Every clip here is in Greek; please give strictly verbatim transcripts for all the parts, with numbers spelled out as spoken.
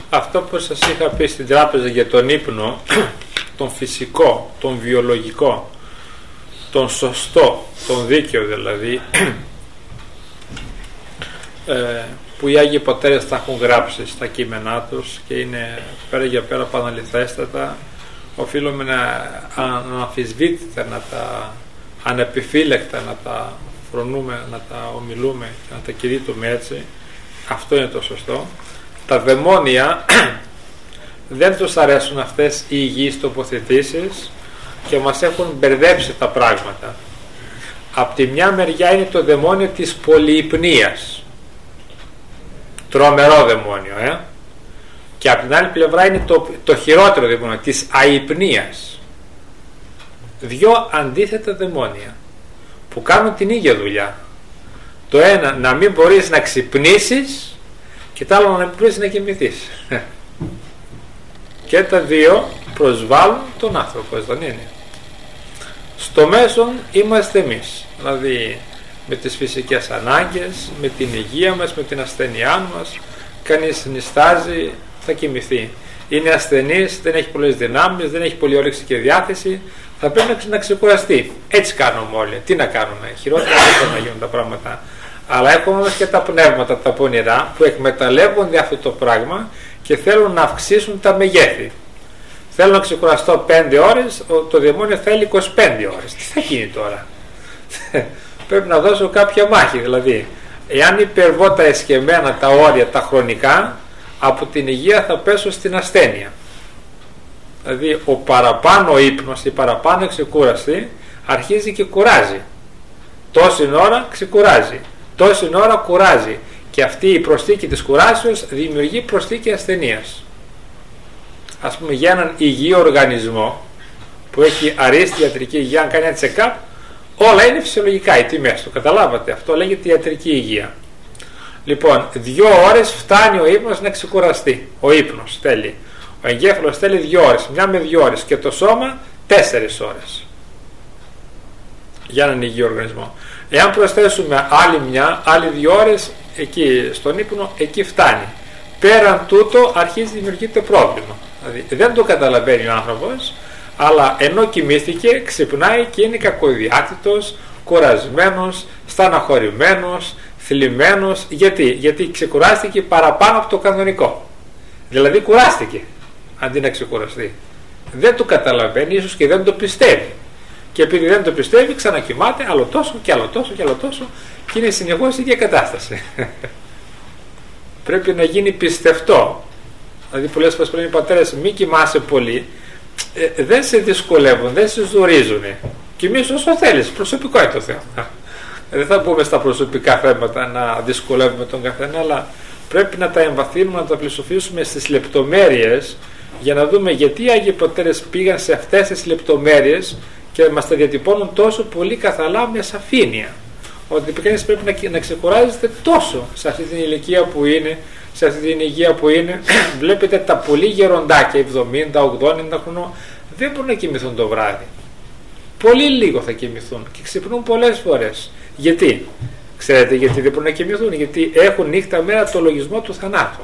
Αυτό που σας είχα πει στην τράπεζα για τον ύπνο, τον φυσικό, τον βιολογικό, τον σωστό, τον δίκαιο δηλαδή, ε, που οι Άγιοι Πατέρες τα έχουν γράψει στα κείμενά τους και είναι πέρα για πέρα παναληθέστατα, οφείλουμε να αναμφισβήτητα, να τα ανεπιφύλακτα να τα φρονούμε, να τα ομιλούμε και να τα κηρύττουμε έτσι. Αυτό είναι το σωστό. Τα δαιμόνια δεν τους αρέσουν αυτές οι υγιείς τοποθετήσεις και μας έχουν μπερδέψει τα πράγματα. Απ' τη μια μεριά είναι το δαιμόνιο της πολυυπνίας, τρομερό δαιμόνιο, ε? Και απ' την άλλη πλευρά είναι το, το χειρότερο δαιμόνιο της αϊπνίας. Δυο αντίθετα δαιμόνια που κάνουν την ίδια δουλειά. Το ένα να μην μπορείς να ξυπνήσεις και το άλλο να μην μπορείς να κοιμηθείς. Και τα δύο προσβάλλουν τον άνθρωπο, δεν είναι? Στο μέσον είμαστε εμείς, δηλαδή με τις φυσικές ανάγκες, με την υγεία μας, με την ασθένειά μας. Κανείς νηστάζει, θα κοιμηθεί. Είναι ασθενής, δεν έχει πολλές δυνάμεις, δεν έχει πολλή όρεξη και διάθεση, θα πρέπει να ξεκουραστεί. Έτσι κάνουμε όλοι. Τι να κάνουμε? Χειρότερα δεν μπορεί να γίνουν τα πράγματα. Αλλά έχουμε όμως και τα πνεύματα, τα πονηρά, που εκμεταλλεύονται αυτό το πράγμα και θέλουν να αυξήσουν τα μεγέθη. Θέλω να ξεκουραστώ πέντε ώρες, το δαιμόνιο θέλει είκοσι πέντε ώρες. Τι θα γίνει τώρα? Πρέπει να δώσω κάποια μάχη. Δηλαδή, εάν υπερβώ τα εσκεμμένα, τα όρια, τα χρονικά, από την υγεία θα πέσω στην ασθένεια. Δηλαδή, ο παραπάνω ύπνος, η παραπάνω ξεκούραση αρχίζει και κουράζει. Τόση ώρα ξεκουράζει, τόση ώρα κουράζει. Και αυτή η προσθήκη της κουράσεως δημιουργεί προσθήκη ασθενείας. Ας πούμε, για έναν υγιή οργανισμό που έχει αρίστη ιατρική υγεία, αν κάνει ένα check-up, όλα είναι φυσιολογικά οι τιμές του. Καταλάβατε? Αυτό λέγεται ιατρική υγεία. Λοιπόν, δύο ώρες φτάνει ο ύπνος να ξεκουραστεί. Ο ύπνος θέλει. Ο εγκέφαλος θέλει δύο ώρες, μια με δύο ώρες, και το σώμα τέσσερις ώρες για έναν υγιή οργανισμό. Εάν προσθέσουμε άλλη μια, άλλη δύο ώρες εκεί στον ύπνο, εκεί φτάνει. Πέραν τούτο αρχίζει να δημιουργείται πρόβλημα. Δηλαδή δεν το καταλαβαίνει ο άνθρωπος, αλλά ενώ κοιμήθηκε ξυπνάει και είναι κακοδιάθετος, κουρασμένος, στεναχωρημένος, θλιμμένος. Γιατί? Γιατί ξεκουράστηκε παραπάνω από το κανονικό. Δηλαδή κουράστηκε αντί να ξεκουραστεί. Δεν το καταλαβαίνει, ίσως και δεν το πιστεύει. Και επειδή δεν το πιστεύει, ξανακοιμάται άλλο τόσο και άλλο τόσο και άλλο τόσο, και είναι συνεχώς η ίδια κατάσταση. Πρέπει να γίνει πιστευτό. Δηλαδή, πολλές φορές πρέπει οι πατέρες, μην κοιμάσαι πολύ, ε, δεν σε δυσκολεύουν, δεν σε ζορίζουν. Κοιμήσου όσο θέλεις, προσωπικό είναι το θέμα. Δεν θα μπούμε στα προσωπικά θέματα να δυσκολεύουμε τον καθένα, αλλά πρέπει να τα εμβαθύνουμε, να τα φιλοσοφήσουμε στις λεπτομέρειες, για να δούμε γιατί οι Άγιοι Πατέρες πήγαν σε αυτές τις λεπτομέρειες και μας τα διατυπώνουν τόσο πολύ καθαρά με σαφήνεια. Ότι κανείς πρέπει να, να ξεκουράζεται τόσο σε αυτή την ηλικία που είναι, σε αυτή την υγεία που είναι. Βλέπετε τα πολύ γεροντάκια, εβδομήντα ογδόντα χρονών, δεν μπορούν να κοιμηθούν το βράδυ. Πολύ λίγο θα κοιμηθούν και ξυπνούν πολλές φορές. Γιατί? Ξέρετε γιατί δεν μπορούν να κοιμηθούν? Γιατί έχουν νύχτα μέρα το λογισμό του θανάτου.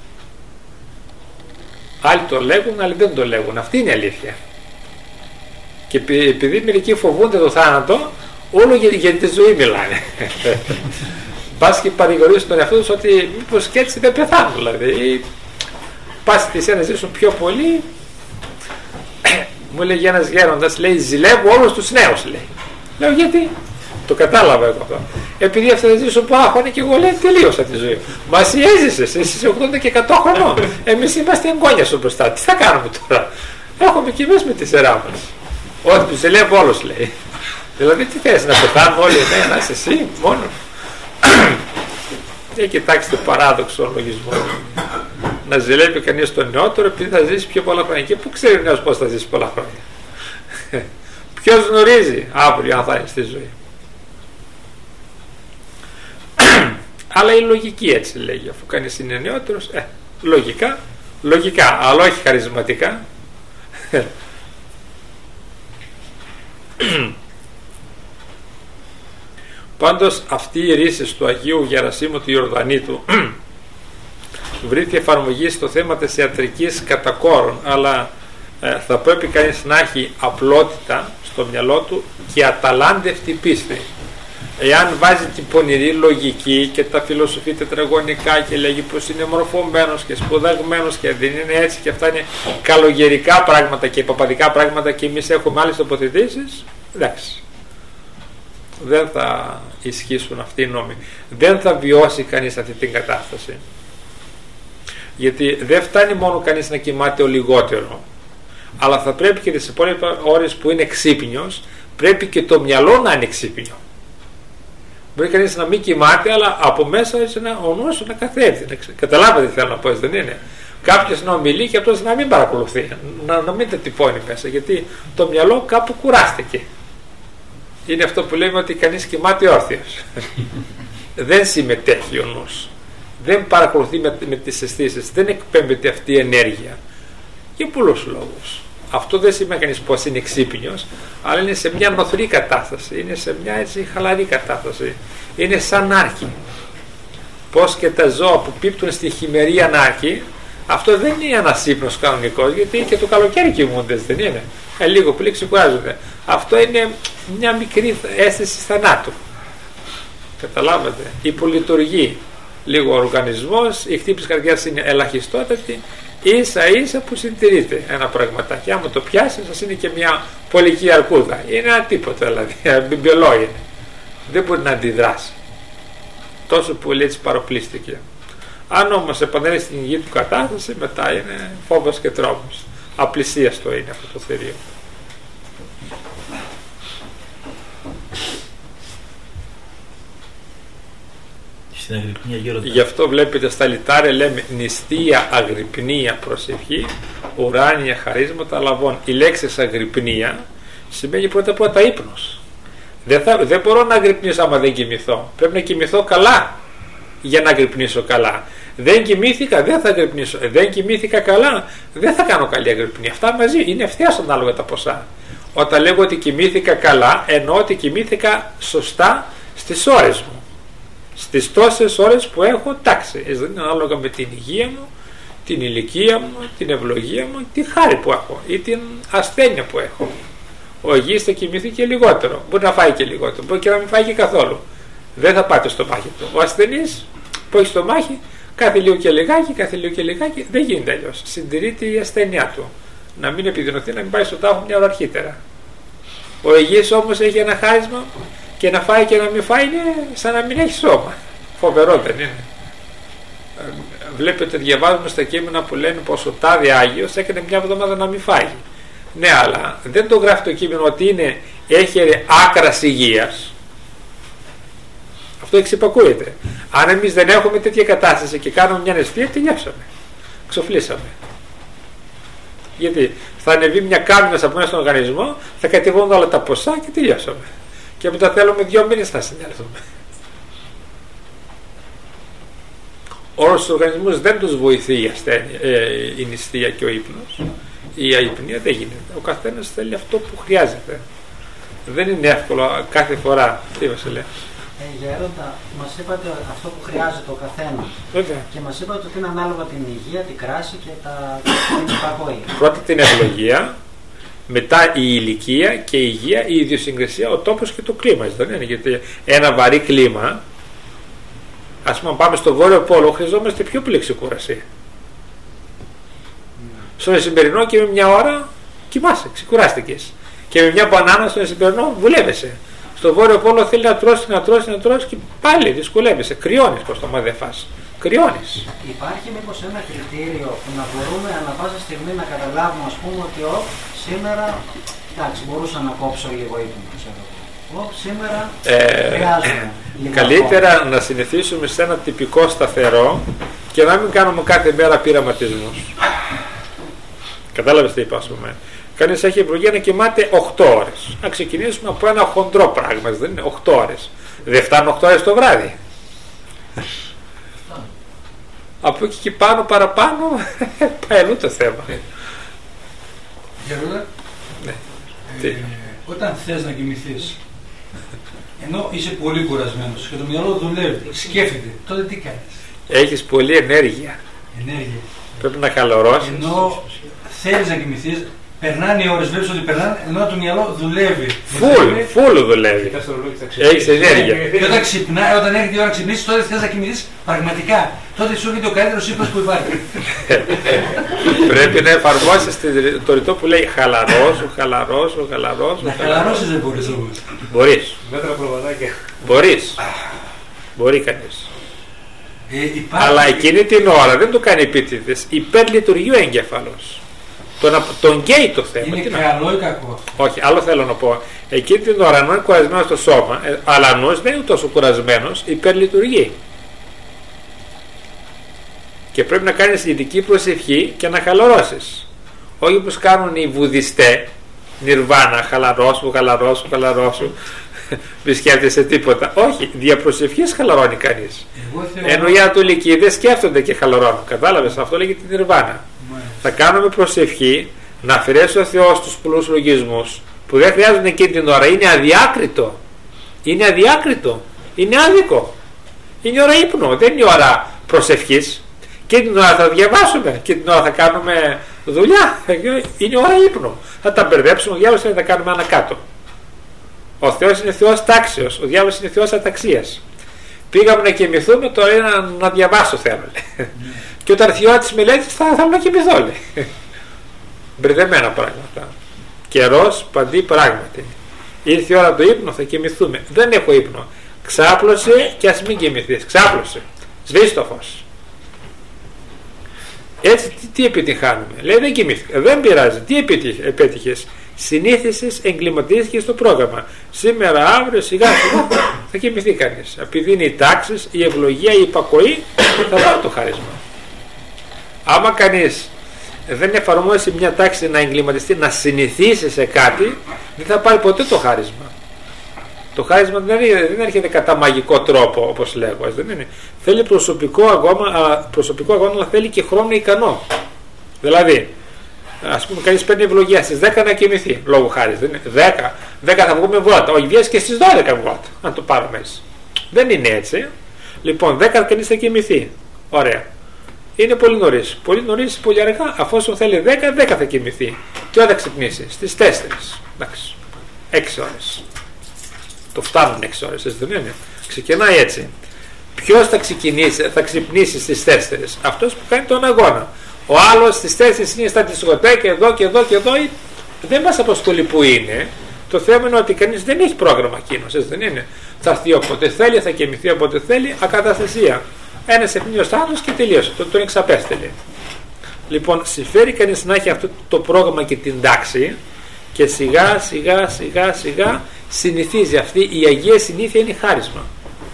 Άλλοι το λέγουν, άλλοι δεν το λέγουν. Αυτή είναι η αλήθεια. Και επειδή μερικοί φοβούνται το θάνατο, όλο για, για τη ζωή μιλάνε. Πας και παρηγορείς τον εαυτό τους ότι μήπως και έτσι δεν πεθάνουν. Δηλαδή, πας τη να ζήσουν πιο πολύ. Μου λέγει ένας γέροντας, λέει, ζηλεύω όλους τους νέους, λέει. Λέω, γιατί? Το κατάλαβα εγώ αυτό. Επειδή αυτά θα ζήσουν πολλά χρόνια και εγώ, λέει, τελείωσα τη ζωή. Μα εσύ έζησες, εσύ είσαι ογδόντα και εκατό χρονών. Εμείς είμαστε εγγόνια σου μπροστά. Τι θα κάνουμε τώρα? Έχουμε και εμείς με τη σειρά μας. Ότι τους ζηλεύω όλους, λέει. Δηλαδή, τι θες, να πεθάνουν όλοι? Ναι, να είσαι εσύ μόνο. Ε, κοιτάξτε, παράδοξο λογισμό. Να ζηλεύει κανείς τον νεότερο επειδή θα ζήσει πιο πολλά χρόνια. Και πού ξέρει ο νέος πώς θα ζήσει πολλά χρόνια? Ποιος γνωρίζει αύριο αν θα είναι στη ζωή? Αλλά η λογική έτσι λέγει. Αφού κανείς είναι νεότερος, ε, λογικά, λογικά, αλλά όχι χαρισματικά. Πάντως αυτή η ρίση του Αγίου Γερασίμου του Ιορδανήτου βρήκε εφαρμογή στο θέμα της ιατρικής κατά κόρον, αλλά ε, θα πρέπει κανείς να έχει απλότητα στο μυαλό του και αταλάντευτη πίστη. Εάν βάζει την πονηρή λογική και τα φιλοσοφεί τετραγωνικά και λέγει πως είναι μορφωμένος και σπουδαγμένος και δεν είναι έτσι και αυτά είναι καλογερικά πράγματα και παπαδικά πράγματα και εμείς έχουμε άλλες τοποθετήσεις, εντάξει, δεν θα ισχύσουν αυτοί οι νόμοι. Δεν θα βιώσει κανείς αυτή την κατάσταση. Γιατί δεν φτάνει μόνο κανείς να κοιμάται ο λιγότερο, αλλά θα πρέπει και τις υπόλοιπες ώρες που είναι ξύπνιος, πρέπει και το μυαλό να είναι ξύπνιο. Μπορεί κανείς να μην κοιμάται, αλλά από μέσα έτσι να, ο νους να καθρέφτει. Καταλάβατε τι θέλω να πω, έτσι δεν είναι? Κάποιος να ομιλεί και αυτός να μην παρακολουθεί, να, να μην τα τυπώνει μέσα, γιατί το μυαλό κάπου κουράστηκε. Είναι αυτό που λέμε ότι κανείς κοιμάται όρθιος. Δεν συμμετέχει ο νους, δεν παρακολουθεί με, με τις αισθήσεις, δεν εκπέμπεται αυτή η ενέργεια για πολλούς λόγους. Αυτό δεν σημαίνει κανείς πως είναι ξύπνιος, αλλά είναι σε μια νοθρή κατάσταση, είναι σε μια έτσι χαλαρή κατάσταση, είναι σαν άρχη. Πως και τα ζώα που πίπτουν στη χειμερή ανάρχη, αυτό δεν είναι ένας ύπνος κανονικός, γιατί και το καλοκαίρι κοιμούνται, δεν είναι? Ε, λίγο πολύ ξεκουράζονται. Αυτό είναι μια μικρή αίσθηση θανάτου. Καταλάβατε? Υπολειτουργεί λίγο ο οργανισμός, η χτύπηση καρδιάς είναι ελαχιστότατη, ίσα ίσα που συντηρείται ένα πραγματάκι. Άμα το πιάσει, σας είναι και μια πολική αρκούδα. Είναι ένα τίποτα, δηλαδή, μπιμπιολό είναι. Δεν μπορεί να αντιδράσει. Τόσο πολύ έτσι παροπλίστηκε. Αν όμως επανέλθει στην υγιή του κατάσταση, μετά είναι φόβος και τρόμος. Απλησίαστο είναι αυτό το θηρίο. Γι' αυτό βλέπετε στα λιτάρια λέμε νηστεία αγρυπνία προσευχή, ουράνια χαρίσματα λαβών. Η λέξη αγρυπνία σημαίνει πρώτα πρώτα ύπνος. Δεν, θα, δεν μπορώ να αγρυπνήσω άμα δεν κοιμηθώ. Πρέπει να κοιμηθώ καλά για να αγρυπνήσω καλά. Δεν κοιμήθηκα, δεν θα αγρυπνήσω. Δεν κοιμήθηκα καλά, δεν θα κάνω καλή αγρυπνία. Αυτά μαζί είναι ευθέως ανάλογα τα ποσά. Όταν λέγω ότι κοιμήθηκα καλά, εννοώ ότι κοιμήθηκα σωστά στις ώρες μου. Στις τόσες ώρες που έχω τάξη. Δεν είναι ανάλογα με την υγεία μου, την ηλικία μου, την ευλογία μου, τη χάρη που έχω ή την ασθένεια που έχω. Ο υγιής θα κοιμηθεί και λιγότερο. Μπορεί να φάει και λιγότερο, μπορεί και να μην φάει και καθόλου. Δεν θα πάει το στομάχι του. Ο ασθενής που έχει στομάχι, κάθε λίγο και λιγάκι, κάθε λίγο και λιγάκι, δεν γίνεται αλλιώς. Συντηρείται η ασθένειά του. Να μην επιδεινωθεί, να μην πάει στον τάφο μια ώρα αρχίτερα. Ο υγιής όμως έχει ένα χάρισμα. Και να φάει και να μην φάει είναι σαν να μην έχει σώμα. Φοβερό δεν είναι? Βλέπετε, διαβάζουμε στα κείμενα που λένε πως ο τάδε Άγιος έκανε μια εβδομάδα να μην φάει. Ναι, αλλά δεν το γράφει το κείμενο ότι είναι έχερε άκρας υγείας. Αυτό εξυπακούεται. Αν εμείς δεν έχουμε τέτοια κατάσταση και κάνουμε μια νηστεία, τελειώσαμε. Ξοφλήσαμε. Γιατί θα ανεβεί μια κάμινα από μέσα στον οργανισμό, θα κατεβούν όλα τα ποσά και τελειώσαμε. Και μετά θέλουμε δύο μήνες θα συνέλθουμε. Όλους τους οργανισμούς δεν τους βοηθεί η ασθένεια, ε, η νηστεία και ο ύπνος. Η αϊπνία δεν γίνεται. Ο καθένας θέλει αυτό που χρειάζεται. Δεν είναι εύκολο κάθε φορά. Τι μας λέει? Ε, Γέροντα, μας είπατε αυτό που χρειάζεται ο καθένας. Βέβαια. Και μας είπατε ότι είναι ανάλογα την υγεία, την κράση και τα υπακοή. Πρώτα την ευλογία, μετά η ηλικία και η υγεία, η ιδιοσυγκρισία, ο τόπος και το κλίμα. Δεν είναι? Γιατί ένα βαρύ κλίμα, ας πούμε, πάμε στο Βόρειο Πόλο, χρειαζόμαστε πιο πολύ ξεκούραση. Mm. Στο σημερινό και με μια ώρα κοιμάσαι, ξεκουράστηκες. Και με μια μπανάνα στο σημερινό βουλεύεσαι. Στο Βόρειο Πόλο θέλει να τρώσει, να τρώσει, να τρώσει και πάλι δυσκολεύεσαι. Κρυώνεις προς το μα δεν φας. Κρυώνεις. Υπάρχει μήπως ένα κριτήριο που να μπορούμε ανά πάσα στιγμή να καταλάβουμε, ας πούμε, ότι ο, σήμερα, εντάξει, μπορούσα να κόψω λίγο ύπνο, ξέρω. Ο, σήμερα ε, χρειάζομαι λίγο. Καλύτερα ακόμα να συνηθίσουμε σε ένα τυπικό σταθερό και να μην κάνουμε κάθε μέρα πειραματισμούς. Κατάλαβες τι είπα, ας πούμε? Κανείς έχει ευλογία να κοιμάται οκτώ ώρες. Να ξεκινήσουμε από ένα χοντρό πράγμα, δεν είναι? οκτώ ώρες. Δεν φτάνουν οκτώ ώρες το βράδυ. Από εκεί και πάνω παραπάνω πάει αλλού το θέμα. Γερούλα, ναι. ε, όταν θες να κοιμηθείς, ενώ είσαι πολύ κουρασμένος και το μυαλό δουλεύει, σκέφτεται, τότε τι κάνεις? Έχεις πολλή ενέργεια. Ενέργεια. Πρέπει να χαλαρώσεις. Ενώ θέλεις να κοιμηθείς, περνάνε οι ώρες, βλέπεις ότι περνάνε, ενώ το μυαλό δουλεύει. Φουλ, φουλ δουλεύει. Έχεις ενέργεια. Και όταν ξυπνάει, όταν έρχεται η ώρα να ξυπνήσεις, τότε θες να κοιμηθείς πραγματικά. Τότε σου έρχεται ο καλύτερος ύπνος που υπάρχει. Πρέπει να εφαρμόσεις το ρητό που λέει χαλαρώσου, χαλαρώσου, χαλαρώσου. Να χαλαρώσεις δεν μπορείς όμως. Μπορείς. Μέτρα προβαδάκια. Μπορείς. Μπορεί κανείς. Ε, υπάρχει... Αλλά εκείνη την ώρα δεν το κάνει επίτηδες. Υπερλειτουργεί ο εγκέφαλος. Τον, τον καίει το θέμα. Είναι τι καλό να... ή κακό? Όχι, άλλο θέλω να πω. Εκείνη την ώρα, ενώ είναι κουρασμένο στο σώμα, ε, αλλά νους δεν είναι τόσο κουρασμένος, υπερλειτουργεί. Και πρέπει να κάνεις ειδική προσευχή και να χαλαρώσεις. Όχι όπως κάνουν οι βουδιστές, νιρβάνα, χαλαρώσου, χαλαρώσου, χαλαρώσου. Μη σκέφτεσαι τίποτα. Όχι, διαπροσευχής χαλαρώνει κανείς. Θεωρώ... Ενώ οι Ανατολικοί δεν σκέφτονται και χαλαρώνουν. Κατάλαβες, αυτό λέγεται την νιρβάνα. Θα κάνουμε προσευχή να αφαιρέσει ο Θεός τους πολλούς λογισμούς που δεν χρειάζονται εκείνη την ώρα. Είναι αδιάκριτο. Είναι αδιάκριτο. Είναι άδικο. Είναι ώρα ύπνου. Δεν είναι ώρα προσευχής. Και την ώρα θα διαβάσουμε. Και την ώρα θα κάνουμε δουλειά. Είναι ώρα ύπνου. Θα τα μπερδέψουμε. Ο διάβολος θα τα κάνουμε ανακάτω. Ο Θεός είναι Θεός τάξεως. Ο διάβολος είναι Θεός αταξίας. Πήγαμε να κοιμηθούμε, τώρα είναι να, να διαβάσω θέλω. Mm. Και όταν έρθει η ώρα της μελέτης θα θέλω να κοιμηθώ, λέει. Μπερδεμένα πράγματα. Καιρός παντή πράγματι. Ήρθε η ώρα του ύπνου, θα κοιμηθούμε. Δεν έχω ύπνο. Ξάπλωσε και ας μην κοιμηθείς. Ξάπλωσε. Σβήσει το φως. Έτσι τι, τι επιτυχάνουμε? Λέει δεν κοιμήθηκα. Δεν πειράζει. Τι επέτυχες? Συνήθισες, εγκληματίστηκες στο πρόγραμμα. Σήμερα, αύριο, σιγά σιγά θα κοιμηθεί κανείς. Επειδή είναι οι τάξεις, η ευλογία, η υπακοή, θα πάρει το χάρισμα. Άμα κανείς δεν εφαρμόσει μια τάξη να εγκληματιστεί, να συνηθίσει σε κάτι, δεν θα πάρει ποτέ το χάρισμα. Το χάρισμα δεν έρχεται κατά μαγικό τρόπο, όπως λέγω. Δεν είναι. Θέλει προσωπικό αγώνα, προσωπικό αγώνα, αλλά θέλει και χρόνο ικανό. Δηλαδή, ας πούμε, κανείς παίρνει ευλογία στις δέκα να κοιμηθεί, λόγω χάρης. Δεν είναι. δέκα, δέκα θα βγούμε βόλτα. Όχι, βγες και στις δώδεκα βόλτα. Να το πάρω μέσα. Δεν είναι έτσι. Λοιπόν, δέκα κανείς θα κοιμηθεί. Ωραία. Είναι πολύ νωρίς. Πολύ νωρίς, πολύ αργά. Αφού θέλει δέκα, δέκα θα κοιμηθεί. Και όταν θα ξυπνήσει? Στις τέσσερις. Εντάξει. έξι ώρες. Το φτάνουν έξι ώρες, έτσι δεν είναι? Ξεκινάει έτσι. Ποιος θα, θα ξυπνήσει στις τέσσερις? Αυτός που κάνει τον αγώνα. Ο άλλος στις τέσσερις είναι στα δισκοτέκια, εδώ και εδώ και εδώ. Δεν μας απασχολεί που είναι. Το θέμα είναι ότι κανείς δεν έχει πρόγραμμα εκείνος, έτσι δεν είναι? Θα έρθει όποτε θέλει, θα κοιμηθεί όποτε θέλει, ακαταστασία. Ένας ευνίος άλλος και τελείωσε. Τον, τον εξαπέστελε. Λοιπόν, συμφέρει κανείς να έχει αυτό το πρόγραμμα και την τάξη και σιγά σιγά σιγά σιγά συνηθίζει. Αυτή η Αγία Συνήθεια είναι χάρισμα.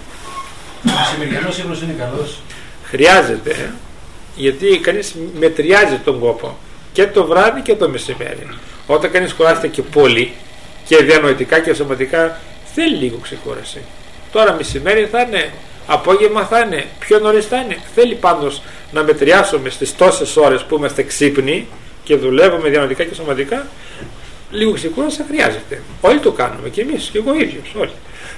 Ο σημεριανός ύπνος είναι καλός? Χρειάζεται, ε? γιατί κανείς μετριάζει τον κόπο και το βράδυ και το μεσημέρι. Όταν κανείς κουράζεται και πολύ και διανοητικά και σωματικά, θέλει λίγο ξεκούραση. Τώρα μεσημέρι θα είναι, απόγευμα θα είναι, πιο νωρίς θα είναι. Θέλει πάντως να μετριάσουμε στις τόσες ώρες που είμαστε ξύπνοι και δουλεύουμε διανοητικά και σωματικά. Λίγο ξεκούραση χρειάζεται. Όλοι το κάνουμε, και εμείς, και εγώ ίδιος, όλοι.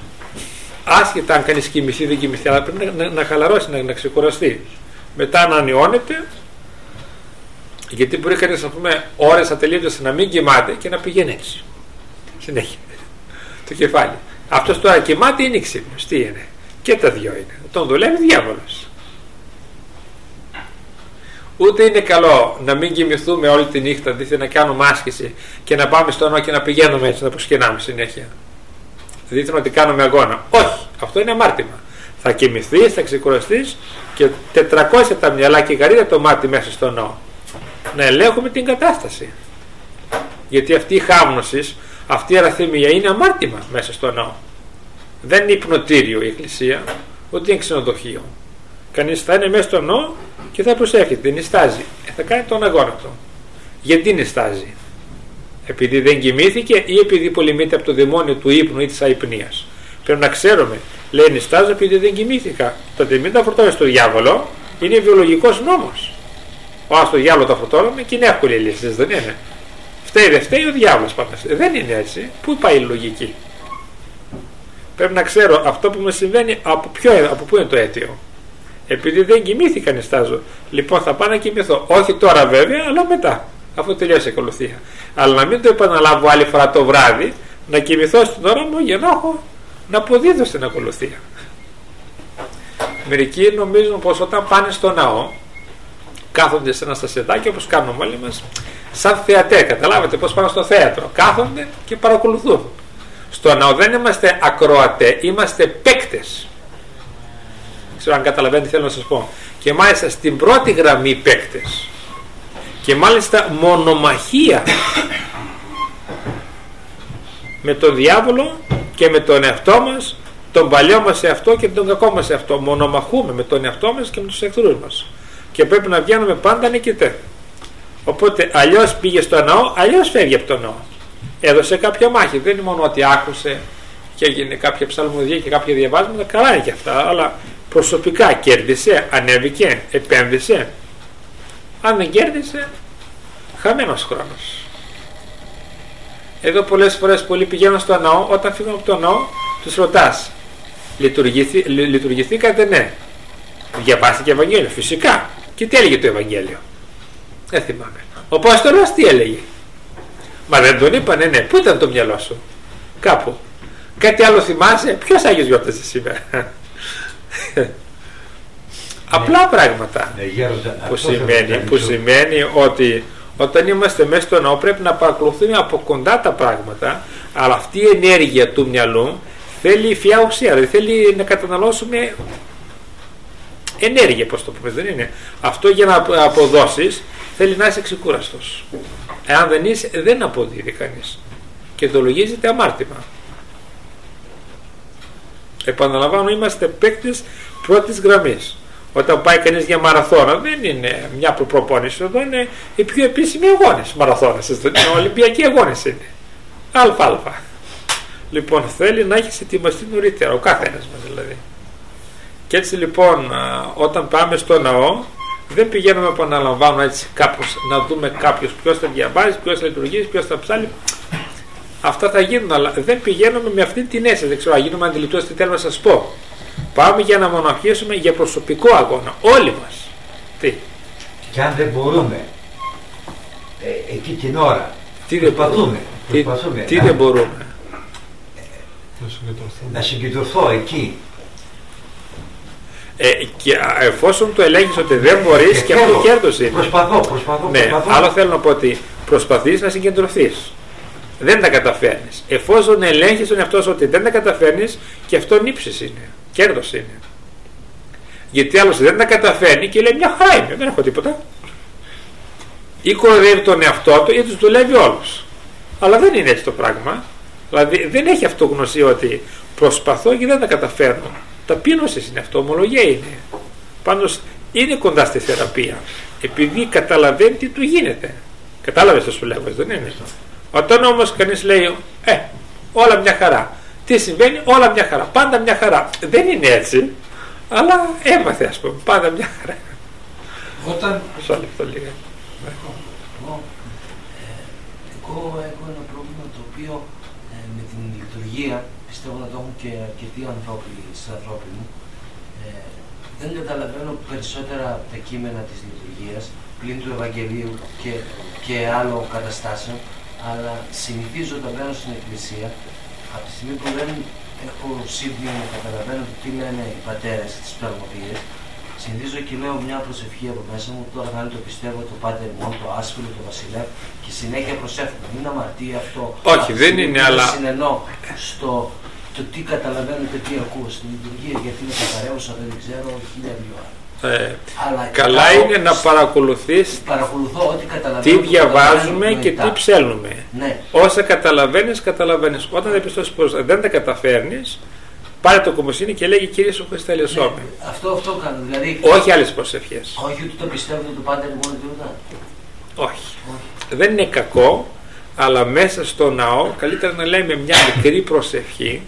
Άσχετα αν κανείς κοιμηθεί δεν κοιμηθεί, αλλά πρέπει να, να, να χαλαρώσει, να, να ξεκουραστεί. Μετά να ανιώνεται, γιατί μπορεί κανείς, να πούμε, ώρες ατελείωτες να μην κοιμάται και να πηγαίνει έτσι. Συνέχεια. Το κεφάλι. Αυτός τώρα κοιμάται, είναι ξύπνος. Τι είναι? Και τα δυο είναι. Τον δουλεύει διάβολος. Ούτε είναι καλό να μην κοιμηθούμε όλη τη νύχτα, αντίθετα να κάνουμε άσκηση και να πάμε στο νόημα και να πηγαίνουμε έτσι, να προσκυνάμε συνέχεια. Δείχνει ότι κάνουμε αγώνα. Όχι, αυτό είναι αμάρτημα. Θα κοιμηθείς, θα ξεκουραστείς και τετρακόσια τα μυαλά και γαρίδα το μάτι μέσα στο ναό. Να ελέγχουμε την κατάσταση. Γιατί αυτή η χάμνωση, αυτή η αραθυμία είναι αμάρτημα μέσα στο ναό. Δεν είναι υπνοτήριο η εκκλησία, ούτε είναι ξενοδοχείο. Κανείς θα είναι μέσα στο ναό και θα προσεύχεται, νηστάζει. Ε, θα κάνει τον αγώνα του. Γιατί νηστάζει? Επειδή δεν κοιμήθηκε ή επειδή πολεμείται από το δαιμόνιο του ύπνου ή της αϊπνίας? Πρέπει να ξέρουμε. Λέει νηστάζω επειδή δεν κοιμήθηκα. Τότε μην τα φορτώνει στο διάβολο. Είναι βιολογικός νόμος. Ο άστο διάβολο τα φορτώνουμε και είναι εύκολη η λύση, δεν είναι? Φταίει δεν φταίει ο διάβολος πάντα. Δεν είναι έτσι. Πού πάει η λογική? Πρέπει να ξέρω αυτό που μου συμβαίνει από, ποιο, από πού είναι το αίτιο. Επειδή δεν κοιμήθηκα νηστάζω. Λοιπόν θα πάω να κοιμηθώ. Όχι τώρα βέβαια, αλλά μετά. Αφού τελειώσει η ακολουθία. Αλλά να μην το επαναλάβω άλλη φορά το βράδυ, να κοιμηθώ στην ώρα μου για να έχω να αποδίδω στην ακολουθία. Μερικοί νομίζουν πως όταν πάνε στο ναό, κάθονται σε ένα στασιατάκι όπως κάνουμε όλοι μας, σαν θεατέ. Καταλάβετε πως πάνε στο θέατρο. Κάθονται και παρακολουθούν. Στο ναό δεν είμαστε ακροατέ, είμαστε παίκτες. Ξέρω αν καταλαβαίνετε τι θέλω να σας πω. Και μάλιστα στην πρώτη γραμμή παίκτες. Και μάλιστα μονομαχία με τον διάβολο και με τον εαυτό μας, τον παλιό μας εαυτό και τον κακό μας εαυτό. Μονομαχούμε με τον εαυτό μας και με τους εχθρούς μας. Και πρέπει να βγαίνουμε πάντα νικητέ. Οπότε αλλιώς πήγε στο ναό, αλλιώς φεύγει από το ναό. Έδωσε κάποια μάχη. Δεν είναι μόνο ότι άκουσε και έγινε κάποια ψαλμοδία και κάποια διαβάσματα. Καλά είναι και αυτά, αλλά προσωπικά κέρδισε, ανέβηκε, επένδυσε. Αν δεν κέρδισε, χαμένος χρόνος. Εδώ πολλές φορές πολλοί πηγαίνουν στο ναό, όταν φύγουν από το ναό τους ρωτάς, λειτουργηθή, λειτουργηθήκατε? Ναι. Διαβάστηκε Ευαγγέλιο? Φυσικά. Και τι έλεγε το Ευαγγέλιο? Δεν θυμάμαι. Ο Παστορός τι έλεγε? Μα δεν τον είπανε? Ναι. Πού ήταν το μυαλό σου? Κάπου. Κάτι άλλο θυμάσαι? Ποιος Άγιος γιόρταζε σήμερα? Απλά πράγματα που σημαίνει, που σημαίνει ότι όταν είμαστε μέσα στο ναό πρέπει να παρακολουθούμε από κοντά τα πράγματα, αλλά αυτή η ενέργεια του μυαλού θέλει φιά ουσία, δηλαδή θέλει να καταναλώσουμε ενέργεια, πώς το πούμε, δεν είναι? Αυτό για να αποδώσεις θέλει να είσαι ξεκούραστος. Εάν δεν είσαι, δεν αποδίδει κανείς και το λογίζεται αμάρτημα. Επαναλαμβάνω, είμαστε παίκτες πρώτης γραμμής. Όταν πάει κανείς για μαραθώνα, δεν είναι μια προπόνηση, εδώ είναι οι πιο επίσημοι αγώνες μαραθώνες, δεν είναι? Ολυμπιακοί αγώνες είναι. Αλφα-αλφα. Λοιπόν, θέλει να έχεις ετοιμαστεί νωρίτερα, ο καθένας μας δηλαδή. Και έτσι λοιπόν, όταν πάμε στο ναό, δεν πηγαίνουμε, επαναλαμβάνω, έτσι κάπως να δούμε κάποιος ποιος θα διαβάζει, ποιος θα λειτουργήσει, ποιος θα ψάλει. Αυτά θα γίνουν, αλλά δεν πηγαίνουμε με αυτή την αίσθηση. Δεν ξέρω, αν γίνουμε αντιληπτός τι θέλω να σας πω. Πάμε για να μοναχίσουμε για προσωπικό αγώνα. Όλοι μας. Τι? Και αν δεν μπορούμε ε, εκεί την ώρα, τι προσπαθούμε. Τι, προσπαθούμε τι να, δεν μπορούμε. Να συγκεντρωθώ εκεί. Ε, και εφόσον το ελέγχεις ότι δεν μπορείς, και αυτό κέρδος είναι. Προσπαθώ, προσπαθώ, ναι, προσπαθώ. άλλο θέλω να πω ότι προσπαθείς να συγκεντρωθείς. Δεν τα καταφέρνεις. Εφόσον ελέγχεις τον εαυτό σου ότι δεν τα καταφέρνεις, και αυτό νύψης είναι. Κέρδος είναι. Γιατί άλλος δεν τα καταφέρνει και λέει μια χαρά είμαι, δεν έχω τίποτα. Ή κοροϊδεύει τον εαυτό του ή τους δουλεύει όλους. Αλλά δεν είναι έτσι το πράγμα. Δηλαδή δεν έχει αυτογνωσία ότι προσπαθώ και δεν τα καταφέρνω. Ταπείνωση είναι αυτό, ομολογία είναι. Πάντως είναι κοντά στη θεραπεία. Επειδή καταλαβαίνει τι του γίνεται. Κατάλαβες το σου λέω, δεν είναι? Όταν όμως κανείς λέει ε, όλα μια χαρά. Τι συμβαίνει? Όλα μια χαρά. Πάντα μια χαρά. Δεν είναι έτσι. Αλλά έμαθε, ας πούμε. Πάντα μια χαρά. Όταν... Μισό λεπτό λίγα. Εγώ, ε, εγώ έχω ένα πρόβλημα το οποίο ε, με την λειτουργία, πιστεύω να το έχουν και αρκετοί άνθρωποι στην ανθρώπη μου, ε, δεν καταλαβαίνω περισσότερα τα κείμενα της λειτουργίας πλην του Ευαγγελίου και, και άλλων καταστάσεων, αλλά συνηθίζω όταν μπαίνω στην εκκλησία, από τη στιγμή που δεν έχω σύμπνοια να καταλαβαίνω τι λένε οι πατέρες στις ψαλμοδίες, συνηθίζω και λέω μια προσευχή από μέσα μου. Τώρα θα είναι το πιστεύω, το Πάτερ ημών, το άσφυλο, το βασιλεύ, και συνέχεια προσεύχομαι. Μην αμαρτεί αυτό. Όχι, δεν είναι, αλλά. Συνενώ στο το τι καταλαβαίνω και τι ακούω στην λειτουργία, γιατί είναι καθαρέωσα, δεν ξέρω, χίλια δυο άλλα. Ε, καλά είναι να παρακολουθείς τι διαβάζουμε και τι ψέλνουμε. Ναι. Όσα καταλαβαίνεις, καταλαβαίνεις. Όταν διαπιστώσεις πως δεν τα καταφέρνεις, πάρε το κομμοσύνη και λέγει Κύριε Σου Χριστέ ελεησόμαι. Ναι, αυτό, αυτό κάνω. Δηλαδή, όχι άλλες προσευχές. Όχι ότι το πιστεύω ότι το Πάτερ μόνο τίποτα. Όχι. όχι. Δεν είναι κακό, αλλά μέσα στο ναό καλύτερα να λέμε μια μικρή προσευχή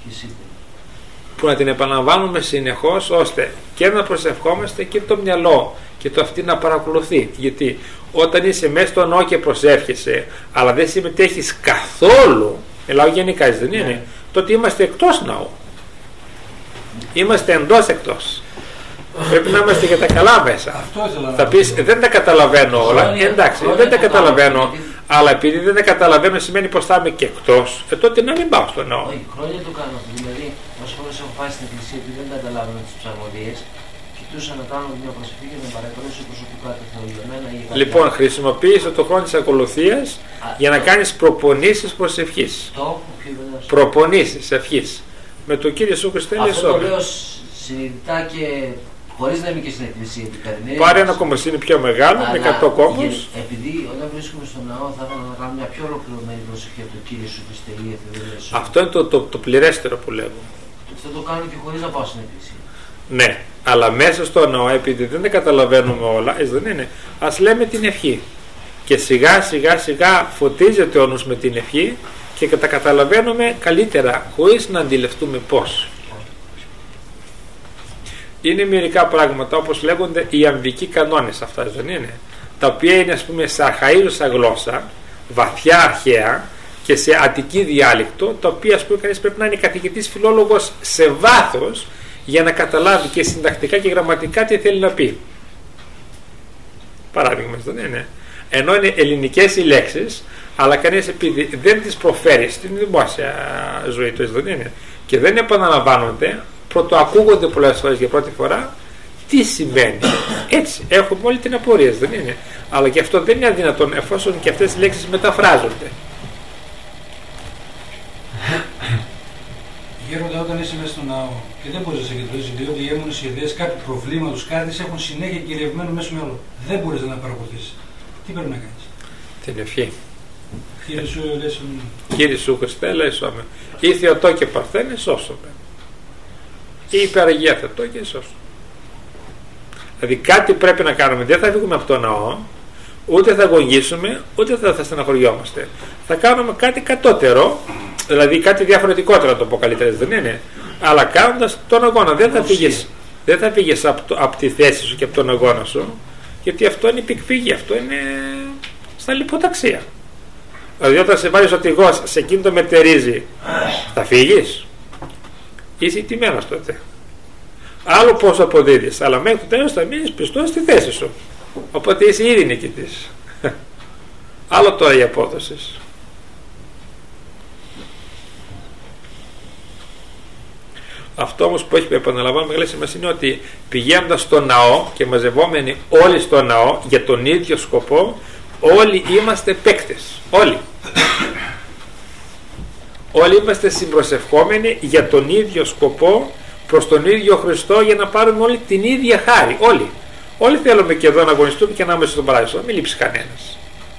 που να την επαναλαμβάνουμε συνεχώς, ώστε και να προσευχόμαστε και το μυαλό και το αυτή να παρακολουθεί. Γιατί όταν είσαι μέσα στο ναό και προσεύχεσαι, αλλά δεν συμμετέχεις καθόλου, μιλάω γενικά, δεν είναι, ναι. τότε είμαστε εκτός ναού. Είμαστε εντός εκτός. Πρέπει να είμαστε για τα καλά μέσα. Θα πεις δεν τα καταλαβαίνω όλα. Εντάξει, δεν τα καταλαβαίνω. Αλλά επειδή δεν τα καταλαβαίνω σημαίνει πως θα είμαι και εκτός. Ε, τότε να μην πάω στο ναό. Όχι, χρόνια το κάνω. Δηλαδή, όσες φορές έχω πάει στην εκκλησία επειδή δεν καταλάβαινα τις ψαλμοδίες, κοιτούσα να κάνω μια προσευχή και να παρακαλέσω προσωπικά τεχνολογημένα ή κάτι. Λοιπόν, χρησιμοποίησε το χρόνο της ακολουθίας για να κάνεις προπονήσεις προσευχής. Προπονήσεις ευχής. Με τον Κύριο Ιησού Χριστέ λες αυτό το λέω συνειδητά και χωρίς να είμαι και στην εκκλησία. Πάρε ένα κομμασίνι πιο μεγάλο, με εκατό κόμμους. Επειδή όταν βρίσκομαι στον ναό θα ήθελα να κάνω μια πιο ολοκληρωμένη προσευχή από τον Κύριο Ιησού Χριστέ. Αυτό είναι το, το, το πληρέστερο που λέμε. Αυτό το κάνω και χωρίς να πάω στην εκκλησία. Ναι, αλλά μέσα στο ναό, επειδή δεν τα καταλαβαίνουμε όλα, έτσι δεν είναι, ας λέμε την ευχή. Και σιγά σιγά σιγά φωτίζεται ο νους με την ευχή και τα καταλαβαίνουμε καλύτερα, χωρίς να αντιληφθούμε πώς. Είναι μερικά πράγματα όπως λέγονται οι αμβικοί κανόνες, αυτά δεν είναι, τα οποία είναι ας πούμε σε αρχαΐζουσα γλώσσα, βαθιά αρχαία και σε αττική διάλεκτο, τα οποία ας πούμε κανείς πρέπει να είναι καθηγητής φιλόλογος σε βάθος για να καταλάβει και συντακτικά και γραμματικά τι θέλει να πει. Παράδειγμα δεν είναι. Ενώ είναι ελληνικές οι λέξεις, αλλά κανείς επειδή δεν τις προφέρει στην δημόσια ζωή του, δεν είναι, και δεν επαναλαμβάνονται, πρωτοακούγονται πολλές φορές για πρώτη φορά, τι σημαίνει. Έτσι, έχουμε όλη την απορία, δεν είναι. Αλλά και αυτό δεν είναι αδυνατόν εφόσον και αυτές οι λέξεις μεταφράζονται. Γέροντα, όταν είσαι μέσα στον ναό και δεν μπορείς να σε κεντρώσεις, διότι οι έμονες ιδέες, κάποιοι προβλήματος, κάτι έχουν συνέχεια κυριευμένο μέσα στο μυαλό. Δεν μπορείς να παρακολουθήσεις. Τι πρέπει να κάνεις? Την ευχή. Κύριε Σου, λέσον... Κύριε Σου Χριστέ, λέσομαι. Ή Θεοτό και Παρθένε, σώσομαι. Ή υπεραγία Θεοτό και σώσομαι. Δηλαδή κάτι πρέπει να κάνουμε. Δεν θα βγούμε από το ναό, ούτε θα αγωνίσουμε, ούτε θα, θα στεναχωριόμαστε. Θα κάνουμε κάτι κατώτερο, δηλαδή κάτι διαφορετικότερο, να το πω καλύτερα, δεν είναι. Αλλά κάνοντας τον αγώνα, δεν θα φύγεις, δεν θα φύγεις από, από τη θέση σου και από τον αγώνα σου, γιατί αυτό είναι πικφύγη, αυτό είναι στα λιποταξία. Δηλαδή όταν σε βάλεις ο τυγός σε εκείνο το μετερίζει, θα φύγεις? Είσαι τιμένος τότε. Άλλο πώς αποδίδεις, αλλά μέχρι το τέλος θα μείνεις πιστός στη θέση σου. Οπότε είσαι ήδη νικητής. Άλλο τώρα η απόδοση. Αυτό όμως που έχει επαναλαμβάνω μεγάλη σημασία είναι ότι πηγαίνοντας στο ναό και μαζευόμενοι όλοι στο ναό για τον ίδιο σκοπό, όλοι είμαστε παίκτες. Όλοι. Όλοι είμαστε συμπροσευχόμενοι για τον ίδιο σκοπό, προς τον ίδιο Χριστό, για να πάρουμε όλοι την ίδια χάρη. Όλοι. Όλοι θέλουμε και εδώ να αγωνιστούμε και να είμαστε στον παράδεισο. Να μην λείψει κανένας.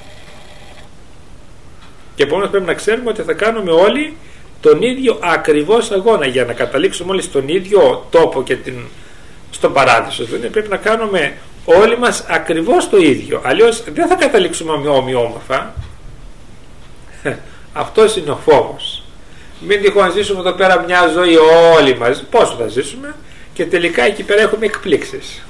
Και επομένως πρέπει να ξέρουμε ότι θα κάνουμε όλοι τον ίδιο ακριβώς αγώνα για να καταλήξουμε όλοι στον ίδιο τόπο και την... στον παράδεισο. Δηλαδή πρέπει να κάνουμε όλοι μας ακριβώς το ίδιο. Αλλιώς δεν θα καταλήξουμε ομοιόμορφα. Αυτός είναι ο φόβος. Μην τυχόν ζήσουμε εδώ πέρα μια ζωή όλοι μαζί. Πόσο θα ζήσουμε? Και τελικά εκεί πέρα έχουμε εκπλήξεις.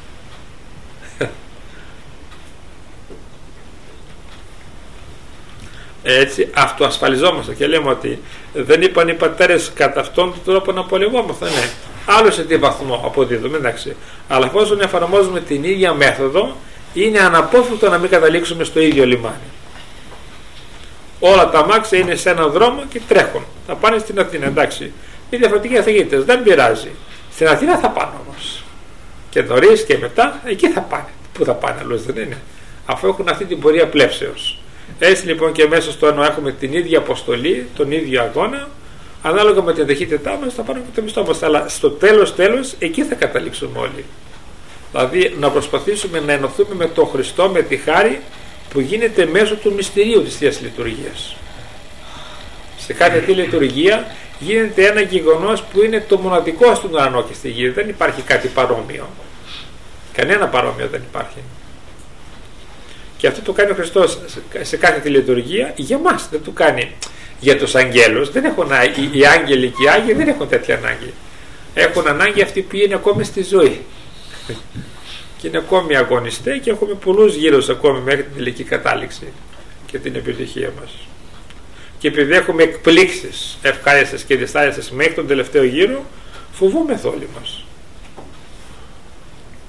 Έτσι αυτοασφαλιζόμαστε και λέμε ότι δεν είπαν οι πατέρες κατά αυτόν τον τρόπο να πολεμόμαστε. Ναι, άλλο σε τι βαθμό αποδίδουμε, εντάξει. Αλλά εφόσον εφαρμόζουμε την ίδια μέθοδο, είναι αναπόφευκτο να μην καταλήξουμε στο ίδιο λιμάνι. Όλα τα αμάξια είναι σε έναν δρόμο και τρέχουν. Θα πάνε στην Αθήνα, εντάξει. Οι διαφορετικοί καθηγητές, δεν πειράζει. Στην Αθήνα θα πάνε όμως. Και νωρίς και μετά, εκεί θα πάνε. Πού θα πάνε, αλλιώς δεν είναι. Αφού έχουν αυτή την πορεία πλεύσεως. Έτσι λοιπόν και μέσα στο ένα έχουμε την ίδια αποστολή, τον ίδιο αγώνα, ανάλογα με την ταχύτητά μας θα πάρουμε και το μισθό μας. Αλλά στο τέλος τέλος εκεί θα καταλήξουμε όλοι. Δηλαδή να προσπαθήσουμε να ενωθούμε με τον Χριστό, με τη χάρη που γίνεται μέσω του μυστηρίου της Θείας Λειτουργίας. Σε κάθε τη λειτουργία γίνεται ένα γεγονός που είναι το μοναδικό στον ουρανό και στη γη. Δεν υπάρχει κάτι παρόμοιο. Κανένα παρόμοιο δεν υπάρχει. Και αυτό το κάνει ο Χριστός σε κάθε τη λειτουργία για μας. Δεν το κάνει για τους αγγέλους. Δεν έχουν, οι, οι άγγελοι και οι άγιοι δεν έχουν τέτοια ανάγκη. Έχουν ανάγκη αυτοί που είναι ακόμη στη ζωή. Και είναι ακόμη αγωνιστές και έχουμε πολλούς γύρους ακόμη μέχρι την τελική κατάληξη και την επιτυχία μας. Και επειδή έχουμε εκπλήξεις ευχάριστες και δυσάρεστες μέχρι τον τελευταίο γύρο, φοβούμεθα όλοι μας.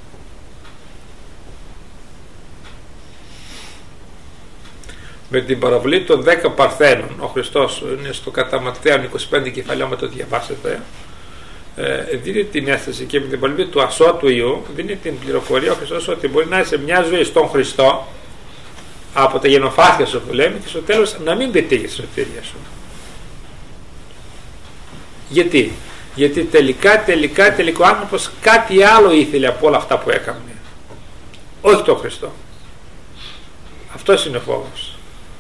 με την παραβολή των δέκα παρθένων. Ο Χριστός είναι στο κατά Ματθαίον είκοσι πέντε κεφαλαίο, με το διαβάσετε, ε, δίνει την αίσθηση, και με την παραβολή του ασώτου Υιού δίνει την πληροφορία ο Χριστός ότι μπορεί να είσαι μια ζωή στον Χριστό από τα γενοφάσκια σου που λέμε, και στο τέλος να μην πετύχεις τη σωτηρία σου. Γιατί? Γιατί τελικά, τελικά, τελικά ο άνθρωπος κάτι άλλο ήθελε από όλα αυτά που έκανε. Όχι τον Χριστό. Αυτός είναι ο φόβος.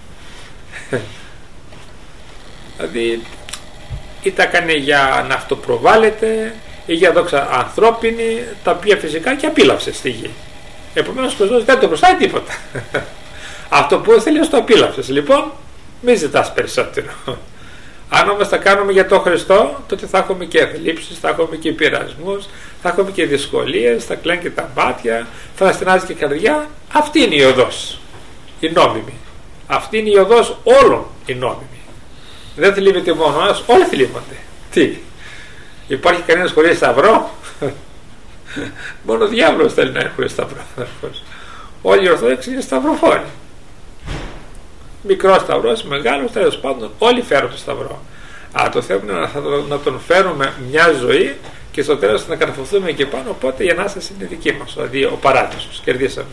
Δηλαδή ή τα έκανε για να αυτοπροβάλλεται ή για δόξα ανθρώπινη, τα οποία φυσικά και απίλαυσε στη γη. Επομένως ο Χριστός δεν το προστάει τίποτα. Αυτό που θέλει το απίλαυσες. Λοιπόν, μην ζητάς περισσότερο. Αν όμως τα κάνουμε για τον Χριστό, τότε θα έχουμε και θλίψεις, θα έχουμε και πειρασμούς, θα έχουμε και δυσκολίες, θα κλαίνουν και τα μάτια, θα στενάζει και η καρδιά. Αυτή είναι η οδός, η νόμιμη. Αυτή είναι η οδός όλων η νόμιμη. Δεν θλίβεται μόνο ένας, όλοι θλίβονται. Τι, υπάρχει κανένας χωρίς σταυρό? Μόνο ο διάβολος θέλει να είναι χωρίς σταυρό. Όλοι οι Ορθόδοξοι είναι σταυροφόροι. Μικρός σταυρός, μεγάλος, τέλος πάντων, όλοι φέρουν το σταυρό. Αλλά το θέμα είναι να, να τον φέρουμε μια ζωή και στο τέλος να καταφωθούμε εκεί πάνω. Οπότε η Ανάσταση είναι δική μας, δηλαδή ο παράδεισος. Κερδίσαμε.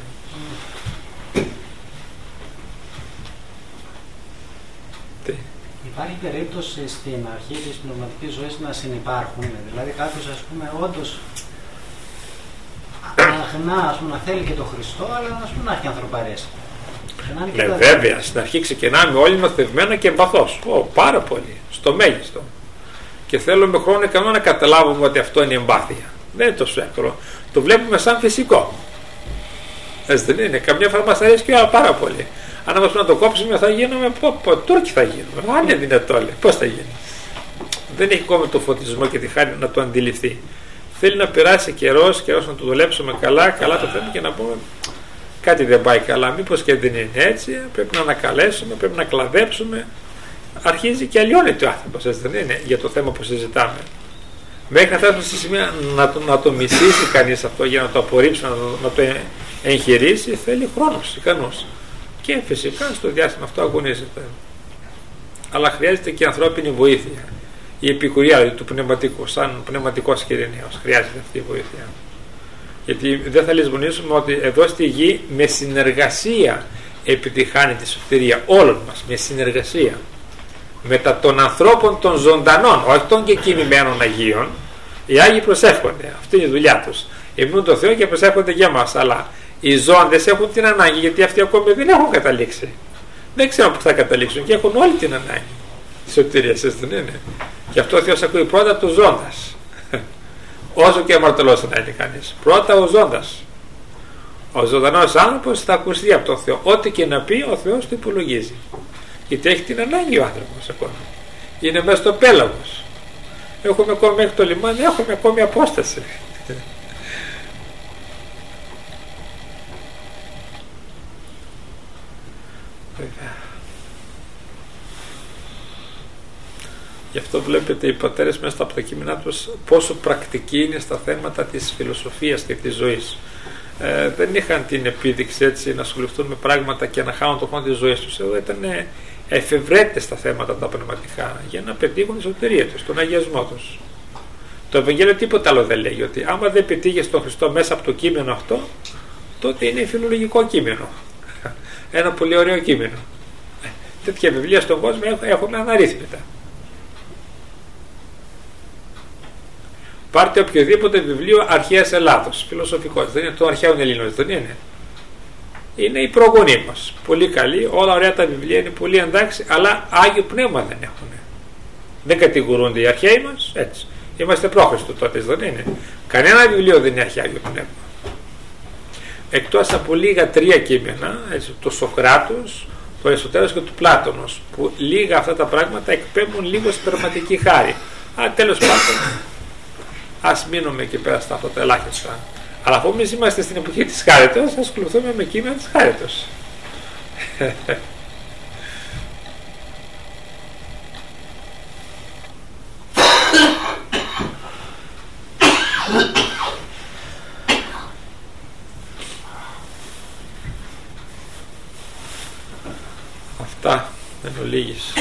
Τι. Υπάρχει περίπτωση στην αρχή της πνευματικής ζωής να συνυπάρχουν, δηλαδή κάποιος, ας πούμε, όντως αγνά, ας πούμε, να θέλει και τον Χριστό, αλλά, ας πούμε, να έχει ανθρωπαρές. Ναι, βέβαια, στην αρχή ξεκινάμε όλοι νοθευμένα και εμπαθώς. Ω, πάρα πολύ, στο μέγιστο. Και θέλουμε χρόνο και να καταλάβουμε ότι αυτό είναι εμπάθεια. Δεν είναι τόσο εύκολο. Το βλέπουμε σαν φυσικό. Έτσι δεν είναι? Καμιά φορά μας αρέσει και πάρα πολύ. Αν όμως να το κόψουμε θα γίνουμε, πω, πω, Τούρκοι θα γίνουμε. Αν είναι δυνατό, λέει. Πώς θα γίνει? Δεν έχει ακόμα το φωτισμό και τη χάρη να το αντιληφθεί. Θέλει να περάσει καιρός, καιρός να το δουλέψουμε καλά, καλά το θέμα και να πούμε κάτι δεν πάει καλά. Μήπως και δεν είναι έτσι? Πρέπει να ανακαλέσουμε, πρέπει να κλαδέψουμε. Αρχίζει και αλλιώνεται ο άνθρωπος, έτσι δεν είναι, για το θέμα που συζητάμε. Μέχρι να φτάσουμε στη σημεία να το, να το μισήσει κανείς αυτό, για να το απορρίψει, να το, να το εγχειρήσει, θέλει χρόνος ικανός. Και φυσικά στο διάστημα αυτό αγωνίζεται. Αλλά χρειάζεται και ανθρώπινη βοήθεια. Η επικουρία του πνευματικού, σαν πνευματικός Κυρηναίος, χρειάζεται αυτή η βοήθεια. Γιατί δεν θα λησμονήσουμε ότι εδώ στη γη με συνεργασία επιτυχάνει τη σωτηρία όλων μας, με συνεργασία μετά των ανθρώπων των ζωντανών, όχι των και κοιμημένων Αγίων. Οι Άγιοι προσεύχονται, αυτή είναι η δουλειά τους, υμνούν το Θεό και προσεύχονται για μας, αλλά οι ζώντες έχουν την ανάγκη, γιατί αυτοί ακόμη δεν έχουν καταλήξει, δεν ξέρουν που θα καταλήξουν και έχουν όλη την ανάγκη τη σωτηρία, έτσι δεν είναι? Γι' αυτό ο Θεός ακούει πρώτα τους ζώντας, όσο και αμαρτωλός να είναι κανείς. Πρώτα ο ζώντας. Ο ζωντανός άνθρωπος θα ακουστεί από τον Θεό. Ό,τι και να πει, ο Θεός το υπολογίζει. Γιατί έχει την ανάγκη ο άνθρωπος ακόμα. Είναι μέσα στο πέλαγος. Έχουμε ακόμη μέχρι το λιμάνι, έχουμε ακόμη απόσταση. Γι' αυτό βλέπετε οι πατέρες μέσα από τα κείμενά τους πόσο πρακτικοί είναι στα θέματα της φιλοσοφίας και της ζωής. Ε, δεν είχαν την επίδειξη έτσι να ασχοληθούν με πράγματα και να χάνουν το χρόνο της ζωής τους. Εδώ ήταν εφευρέτες στα θέματα τα πνευματικά για να πετύχουν τη σωτηρία τους, τον αγιασμό τους. Το Ευαγγέλιο τίποτα άλλο δεν λέγει, ότι άμα δεν πετύχεις τον Χριστό μέσα από το κείμενο αυτό, τότε είναι φιλολογικό κείμενο. Ένα πολύ ωραίο κείμενο. Τέτοια βιβλία στον κόσμο έχουμε αναρρύθμιτα. Πάρτε οποιοδήποτε βιβλίο αρχαίας Ελλάδος, φιλοσοφικός, δεν είναι το αρχαίων Ελλήνων, δεν είναι. Είναι οι προγονείς μας. Πολύ καλοί, όλα ωραία τα βιβλία, είναι πολύ εντάξει, αλλά Άγιο Πνεύμα δεν έχουν. Δεν κατηγορούνται οι αρχαίοι μας, έτσι. Είμαστε πρόχριστο τότε, δεν είναι. Κανένα βιβλίο δεν έχει Άγιο Πνεύμα. Εκτός από λίγα τρία κείμενα, έτσι, το Σοκράτος, το Αριστοτέλος και του Πλάτωνος, που λίγα αυτά τα πράγματα εκπέμπουν λίγο σπερματική χάρη. Α, τέλος πάντων, ας μείνουμε εκεί πέρα στα αυτά τα ελάχιστα. Αλλά αφού εμείς είμαστε στην εποχή της χάριτος, θα ασχοληθούμε με κείμενα της χάριτος. Εν ολίγης.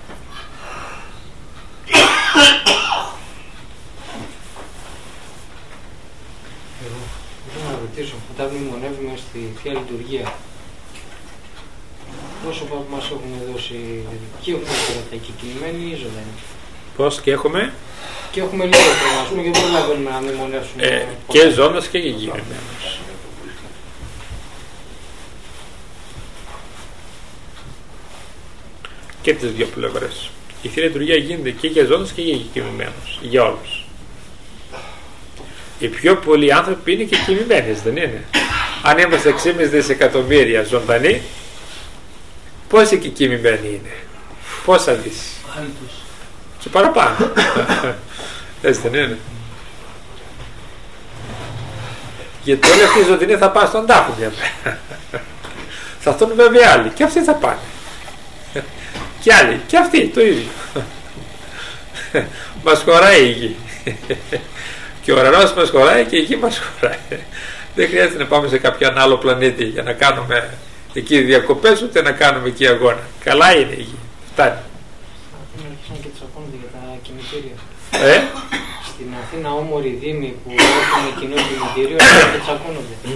Εγώ θέλω να ρωτήσω, όταν μνημονεύουμε στη Θεία Λειτουργία, πόσο που μας έχουν δώσει, και έχουμε τώρα τα κεκτημένοι ή ζωντανή? Πώς και έχουμε? Και έχουμε λίγο πράγμα, ας πούμε, και δεν προλαβαίνουμε να μνημονεύσουμε. Ε, και ζώντας και κεκτημένος. Και τις δύο πλευρές. Η Θεία Λειτουργία γίνεται και για ζώντας και για κεκτημένους, για όλους. Οι πιο πολλοί άνθρωποι είναι και κοιμημένοι, δεν είναι? Αν είμαστε έξι κόμμα πέντε δισεκατομμύρια ζωντανοί, πόσοι και κοιμημένοι είναι? Πόσα δεις? Και παραπάνω. Έτσι δεν είναι? Γιατί όλοι αυτοί οι ζωντανοί θα πάνε στον τάφο μια μέρα. Θα έρθουν βέβαια άλλοι και αυτοί θα πάνε. Και άλλοι και αυτοί το ίδιο. Μας χωράει η γη. Και ο ουρανός μας χωράει και η γη μας χωράει. Δεν χρειάζεται να πάμε σε κάποιον άλλο πλανήτη για να κάνουμε εκεί διακοπές, ούτε να κάνουμε εκεί αγώνα. Καλά είναι η γη. Φτάνει. Και τσακώνονται για τα κημητήρια. Ε? Στην Αθήνα όμοροι δήμοι που έχουν κοινό κημητήριο και τσακώνονται.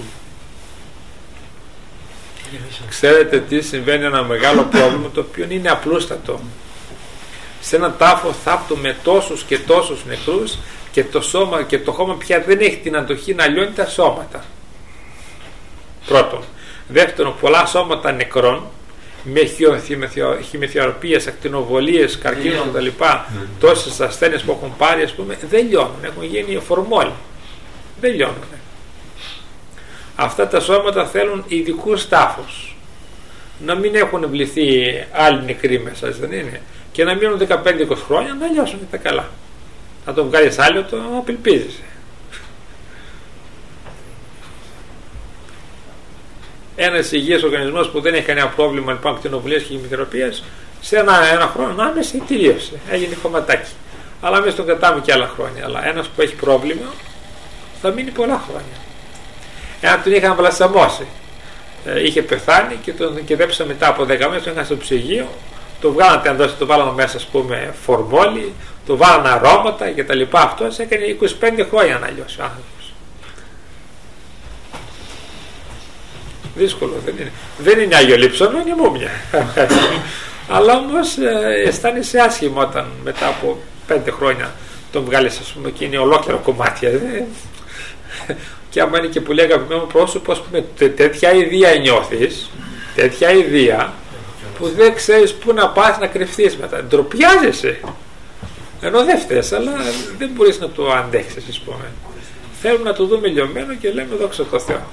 Ξέρετε τι συμβαίνει? Ένα μεγάλο πρόβλημα το οποίο είναι απλούστατο. Σε έναν τάφο θάπτουμε τόσους και τόσους νεκρούς και το, σώμα, και το χώμα πια δεν έχει την αντοχή να λιώνει τα σώματα. Πρώτον. Δεύτερον, πολλά σώματα νεκρών με χημειοθεραπείες, ακτινοβολίες, καρκίνο κτλ. Τόσες ασθένειες που έχουν πάρει, ας πούμε, δεν λιώνουν. Έχουν γίνει φορμόλοι. Δεν λιώνουν. Αυτά τα σώματα θέλουν ειδικούς τάφους. Να μην έχουν βληθεί άλλοι νεκροί μέσα, δεν είναι? Και να μείνουν δεκαπέντε είκοσι χρόνια να λιώσουν τα καλά. Να τον βγάλεις άλλο, το απελπίζεσαι. Ένας υγιής οργανισμός που δεν έχει κανένα πρόβλημα λοιπόν ακτινοβολίας και χημειοθεραπείας, σε ένα, ένα χρόνο άμεσα τελείωσε. Έγινε κομματάκι. Αλλά εμείς τον κρατάμε και άλλα χρόνια. Αλλά ένας που έχει πρόβλημα θα μείνει πολλά χρόνια. Εάν τον είχαν βλασσαμώσει, ε, είχε πεθάνει και τον κυδέψαν μετά από δέκα μέρες, τον είχαν στο ψυγείο, το βγάλανε, το βάλανε μέσα, ας πούμε, φορμόλι, το βάλανε αρώματα και τα λοιπά. Αυτός έκανε είκοσι πέντε χρόνια να λιώσει ο άνθρωπος. Δύσκολο δεν είναι? Δεν είναι Άγιο Λείψανο, είναι μούμια. Αλλά όμως ε, αισθάνεσαι άσχημα όταν μετά από πέντε χρόνια τον βγάλεις, ας πούμε, και είναι ολόκληρο κομμάτια. Ε. Και άμα είναι και πολύ αγαπημένο πρόσωπο, ας πούμε, τέτοια ιδέα νιώθεις, τέτοια ιδέα, που δεν ξέρεις πού να πας να κρυφθείς μετά. Ντροπιάζεσαι. Ενώ δεν φταίς, αλλά δεν μπορείς να το αντέξεις, ας πούμε. Θέλουμε να το δούμε λιωμένο και λέμε δόξα τω Θεώ.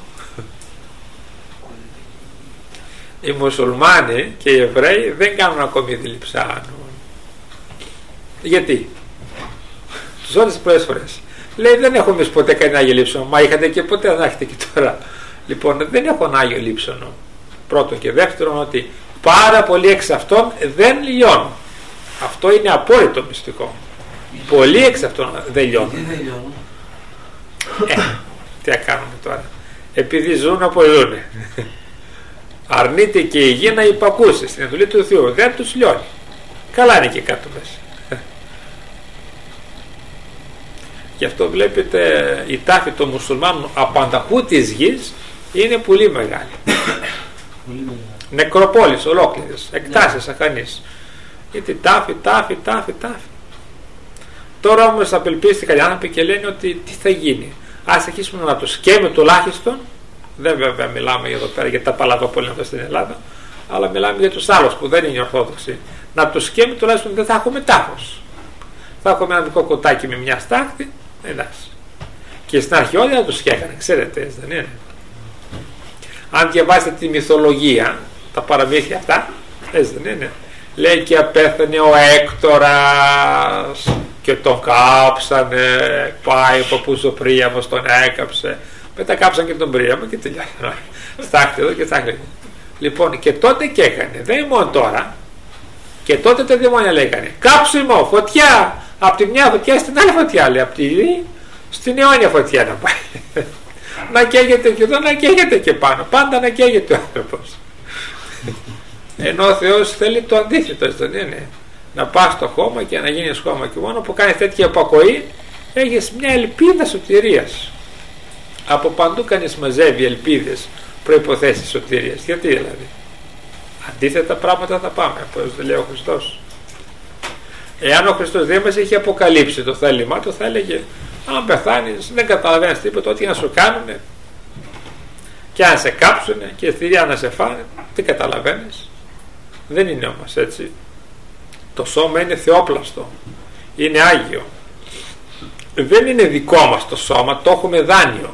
Οι μουσουλμάνοι και οι Εβραίοι δεν κάνουν ακόμη διληψάνου. Γιατί? Τους όλες τις πρώτες φορές λέει δεν έχουμε εμείς ποτέ κάνει Άγιο Λείψανο. Μα είχατε και ποτέ, να έχετε και τώρα. Λοιπόν, δεν έχουν Άγιο Λείψανο. Πρώτον και δεύτερον, ότι πάρα πολλοί εξ αυτών δεν λιώνουν. Αυτό είναι απόλυτο μυστικό. Πολλοί εξ αυτών δεν λιώνουν. Ε, τι θα κάνουμε τώρα? Επειδή ζουν από ζουν. Αρνείται και η γη να υπακούσει στην εντολή του Θεού. Δεν τους λιώνει. Καλά είναι και κάτω μέσα. Γι' αυτό βλέπετε η τάφη των μουσουλμάνων απανταχού της γης είναι πολύ μεγάλη. Νεκροπόλεις ολόκληρες, εκτάσεις αχανείς. Γιατί τάφη, τάφη, τάφη, τάφη. Τώρα όμως απελπίστηκαν οι άνθρωποι και λένε ότι τι θα γίνει? Ας αρχίσουμε να τους σκέμε τουλάχιστον. Δεν βέβαια μιλάμε εδώ πέρα για τα παλαβόπολια στην Ελλάδα, αλλά μιλάμε για τους άλλους που δεν είναι ορθόδοξοι. Να τους σκέμε τουλάχιστον δεν θα έχουμε τάφος. Θα έχουμε ένα μικρό κοτάκι με μια στάχτη. Εντάξει. Και στην αρχή όλοι να τους σκέφτανε, ξέρετε, έτσι δεν είναι? Αν διαβάσετε τη μυθολογία, τα παραμύθια αυτά, έτσι δεν είναι? Λέει και απέθανε ο Έκτορας και τον κάψανε, πάει ο παππούς ο Πρίαμος, τον έκαψε, μετά κάψαν και τον Πρίαμο και τελειώσαν. Στάχτη εδώ και στάχτη. Λοιπόν, και τότε και έκανε, δεν είναι μόνο τώρα, και τότε τα δαιμόνια λέγανε κάψιμο, φωτιά, από τη μια φωτιά στην άλλη φωτιά, λέει, από τη στην αιώνια φωτιά να πάει. Να καίγεται και εδώ, να καίγεται και πάνω, πάντα να καίγεται ο άνθρωπος. Ενώ ο Θεός θέλει το αντίθετο, δεν είναι? Να πας στο χώμα και να γίνεις χώμα, και μόνο που κάνεις τέτοια απακοή έχεις μια ελπίδα σωτηρίας. Από παντού κανείς μαζεύει ελπίδες, προϋποθέσεις σωτηρίας. Γιατί δηλαδή? Αντίθετα πράγματα θα πάμε, όπως λέει ο Χριστός. Εάν ο Χριστός δεν μας είχε αποκαλύψει το θέλημά του, θα έλεγε αν πεθάνεις δεν καταλαβαίνεις τίποτα, ό,τι να σου κάνουνε και αν σε κάψουνε και θηρία να σε φάνε, τι καταλαβαίνεις? Δεν είναι όμως έτσι. Το σώμα είναι θεόπλαστο, είναι Άγιο, δεν είναι δικό μας το σώμα, το έχουμε δάνειο.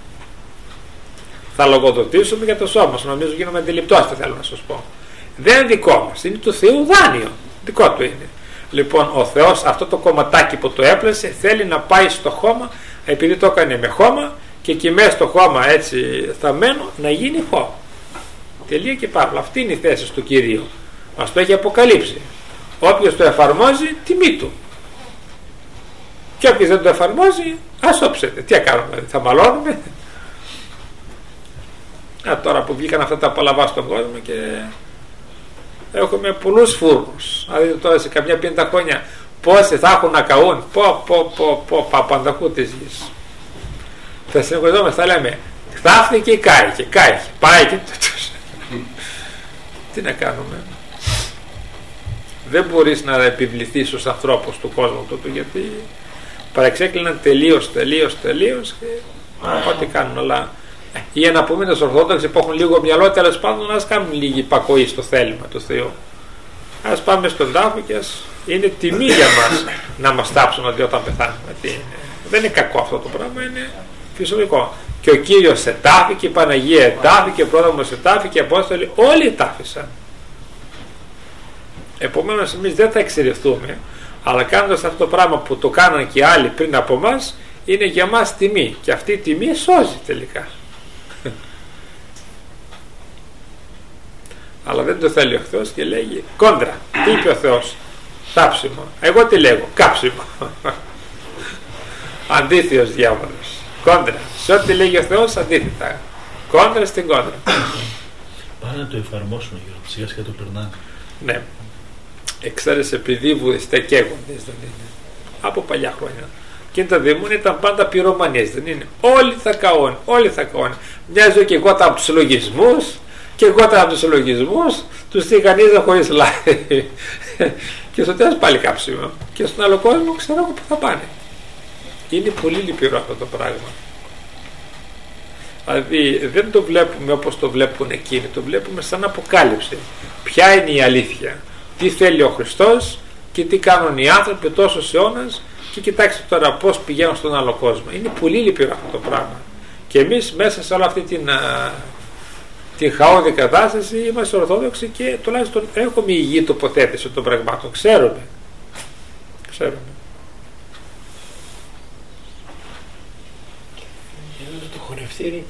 Θα λογοδοτήσουμε για το σώμα μας, νομίζω γίνομαι αντιληπτός, τι θέλω να σας πω. Δεν είναι δικό μας, είναι του Θεού δάνειο, δικό του είναι. Λοιπόν, ο Θεός αυτό το κομματάκι που το έπλασε θέλει να πάει στο χώμα, επειδή το έκανε με χώμα, και εκεί μέσα στο χώμα έτσι θαμμένο να γίνει χώμα. Τελεία και παύλα. Αυτή είναι η θέση του Κυρίου. Μας το έχει αποκαλύψει. Όποιος το εφαρμόζει, τιμή του. Και όποιος δεν το εφαρμόζει, ας όψετε. Τι κάνουμε, θα μαλώνουμε? Α, τώρα που βγήκαν αυτά τα παλαβά στον κόσμο και έχουμε πολλούς φούρνους. Δηλαδή τώρα σε καμιά πενήντα χρόνια πόσοι θα έχουν να καούν? Πω πω πω πω παπανταχού της γης. Θα συνεχιζόμαστε, θα λέμε θαύθηκε ή κάηκε, κάηκε, πάει και τούτος. Τι να κάνουμε? Δεν μπορείς να επιβληθείς στους ανθρώπους του κόσμου τούτου, γιατί παρεξέκλειναν τελείως τελείως τελείως και ό,τι κάνουν. Αλλά ή να πούμε τους Ορθόδοξοι που έχουν λίγο μυαλό, τέλος πάντων ας κάνουν λίγη υπακοή στο θέλημα του Θεού. Ας πάμε στον τάφο και ας είναι τιμή για μας να μας τάψουν ότι όταν πεθάνουμε. Τι είναι? Δεν είναι κακό αυτό το πράγμα, είναι φυσιολογικό. Και ο Κύριος ετάφηκε, η Παναγία ετάφηκε, ο πρόδρομος ετάφηκε, οι Απόστολοι όλοι ετάφησαν. Επομένως εμείς δεν θα εξαιρεθούμε, αλλά κάνοντας αυτό το πράγμα που το κάναν και άλλοι πριν από μας, είναι για μας τιμή, και αυτή η τιμή σώζει τελικά. Αλλά δεν το θέλει ο Θεός και λέγει κόντρα. Τι είπε ο Θεός? Θάψιμο. Εγώ τι λέγω? Κάψιμο. Αντίθεος διάβολος. Κόντρα. Σε ό,τι λέγει ο Θεός αντίθετα. Κόντρα στην κόντρα. Πάνε να το εφαρμόσουν για σιγά σιγά το περνάνε. Ναι. Εξαίρεσαι επειδή οι βουδιστές καίγοντες, δεν είναι? Από παλιά χρόνια. Και τα δαιμόνια ήταν πάντα πυρομανίες, δεν είναι? Όλοι θα καούν, όλοι θα καούν. Μοιάζω και εγώ από τους λογισμούς, και εγώ από τους λογισμούς τους τηγανίζα χωρίς λάδι. Και στο τέλος πάλι κάψιμο. Και στον άλλο κόσμο ξέρω που θα πάνε. Είναι πολύ λυπηρό αυτό το πράγμα. Δηλαδή δεν το βλέπουμε όπως το βλέπουν εκείνοι, το βλέπουμε σαν αποκάλυψη. Ποια είναι η αλήθεια, τι θέλει ο Χριστός και τι κάνουν οι άνθρωποι τόσους αιώνας, και κοιτάξτε τώρα πώς πηγαίνουν στον άλλο κόσμο. Είναι πολύ λυπηρό αυτό το πράγμα. Και εμείς μέσα σε όλη αυτή την, α, την χαόδη κατάσταση είμαστε Ορθόδοξοι και τουλάχιστον έχουμε υγιή τοποθέτηση των πραγμάτων. Ξέρουμε. Ξέρουμε. Το χορευτήρι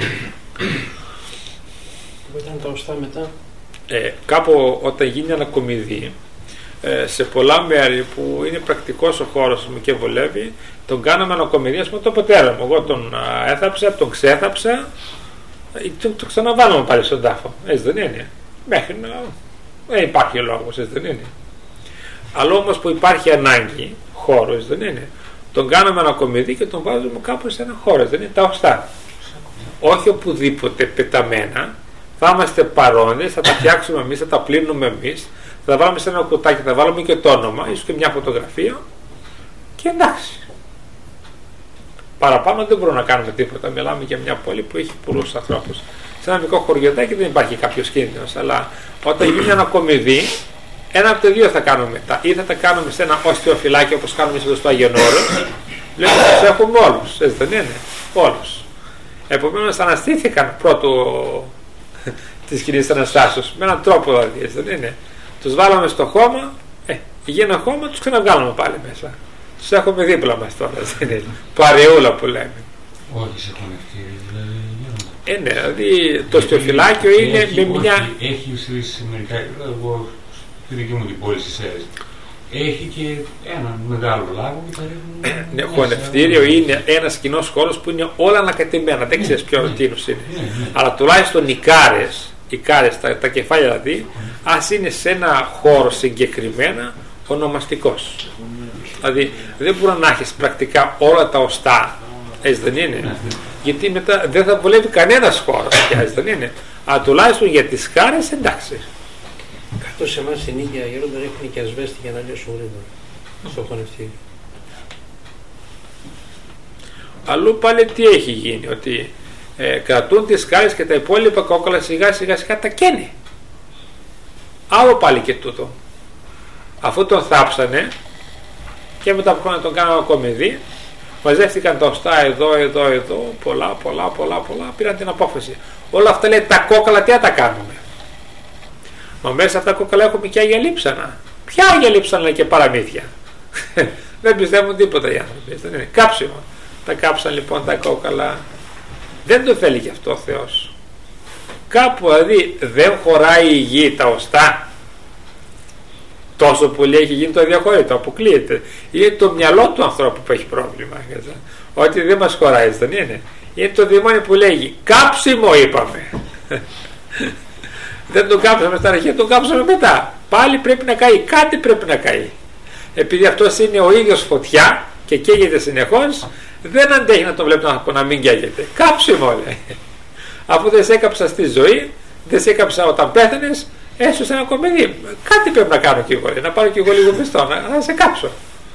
που ήταν τα οστά μετά. Ε, κάπου όταν γίνει ανακομιδή, ε, σε πολλά μέρη που είναι πρακτικός ο χώρος μου και βολεύει, τον κάναμε ανακομιδή, ας πούμε, τον πατέρα μου. Εγώ τον α, έθαψα, τον ξέθαψα, ε, το, το ξαναβάλαμε πάλι στον τάφο. Έτσι δεν είναι? Μέχρι να... δεν υπάρχει λόγος, έτσι δεν είναι? Αλλά όμως που υπάρχει ανάγκη χώρο, έτσι δεν είναι? Τον κάναμε ανακομιδή και τον βάζουμε κάπου σε ένα χώρο, δεν είναι? Τα οστά. Όχι οπουδήποτε πεταμένα. Θα είμαστε παρόντες, θα τα φτιάξουμε εμείς, θα τα πλύνουμε εμείς, θα τα βάλουμε σε ένα κουτάκι, θα βάλουμε και το όνομα, ίσως και μια φωτογραφία, και εντάξει. Παραπάνω δεν μπορούμε να κάνουμε τίποτα. Μιλάμε για μια πόλη που έχει πολλούς ανθρώπους. Σε ένα μικρό χωριοτάκι δεν υπάρχει κάποιος κίνδυνος, αλλά όταν γίνει ένα κομιδί, ένα από τα δύο θα κάνουμε μετά. Ή θα τα κάνουμε σε ένα οστεοφυλάκι όπως κάνουμε εδώ στο Άγιον Όρος, λέμε ότι τους έχουμε όλους, έτσι δεν είναι? Όλους. Επομένως αναστήθηκαν πρώτο της Κυρίας Αναστάσεως, με έναν τρόπο δηλαδή, έτσι δεν είναι? Τους βάλαμε στο χώμα, ε, γίνανε χώμα, τους ξαναβγάλαμε πάλι μέσα. Τους έχουμε δίπλα μας τώρα, δεν είναι? Παρεούλα που λέμε. Όχι σε χωνευτήρι, δηλαδή. Ε, ναι, δηλαδή το στιοφυλάκιο είναι έχει, με μια... Έχει σε μερικά, εγώ στη δική μου την πόλη στις Σέρες, έχει και ένα μεγάλο λάγο και ε, ναι, χωνευτήριο είναι ένας κοινός χώρος που είναι όλα ανακατεμένα, δεν ξέρεις ποιο τίνος είναι. Ναι, ναι. Αλλά τουλάχιστον οι κάρες, οι κάρες τα, τα κεφάλια δηλαδή, ας είναι σε ένα χώρο συγκεκριμένα ονομαστικός. Δηλαδή δεν μπορεί να έχεις πρακτικά όλα τα οστά, έτσι δεν είναι? Γιατί μετά δεν θα βολεύει κανένας χώρος, έτσι δεν είναι? Αλλά τουλάχιστον για τις χάρες εντάξει. Καθώς σε εμάς στην ίδια γέροντα έχουν και ασβέστη για να λιώσουν γρήγορα στο χωνευτήριο. Αλλού πάλι τι έχει γίνει? Ότι ε, κρατούν τις χάρες και τα υπόλοιπα κόκκαλα σιγά σιγά σιγά τα καίνε. Άλλο πάλι και τούτο. Αφού τον θάψανε και μετά από να τον κάνανε κομιδί, μαζεύτηκαν τα οστά εδώ, εδώ, εδώ, πολλά, πολλά, πολλά, πολλά, πήραν την απόφαση. Όλα αυτά λέει τα κόκκαλα τι θα τα κάνουμε? Μα μέσα αυτά τα κόκκαλα έχουμε και Άγια Λείψανα. Ποια Άγια Λείψανα και παραμύθια? Δεν πιστεύουν τίποτα οι άνθρωποι. Δεν είναι κάψιμο. Τα κάψαν λοιπόν τα κόκκαλα. Δεν το θέλει γι' αυτό ο Θεός. Κάπου δηλαδή δεν χωράει η γη τα οστά. Τόσο πολύ έχει γίνει το αδιαχώρητο, αποκλείεται. Είναι το μυαλό του ανθρώπου που έχει πρόβλημα. Ότι δεν μας χωράει, δεν είναι? Είναι το δημόνιο που λέγει κάψιμο είπαμε. Δεν τον κάψαμε στα αρχαία, τον κάψαμε μετά. Πάλι πρέπει να καεί, κάτι πρέπει να καεί. Επειδή αυτός είναι ο ίδιος φωτιά και καίγεται συνεχώς, δεν αντέχει να τον βλέπει να, να μην καίγεται. Κάψιμο λέει. Αφού δεν σε έκαψα στη ζωή, δεν σε έκαψα όταν πέθανες, έσωσε ένα κομμενί. Κάτι πρέπει να κάνω κι εγώ, να πάρω κι εγώ λίγο μισθό, να, να σε κάψω.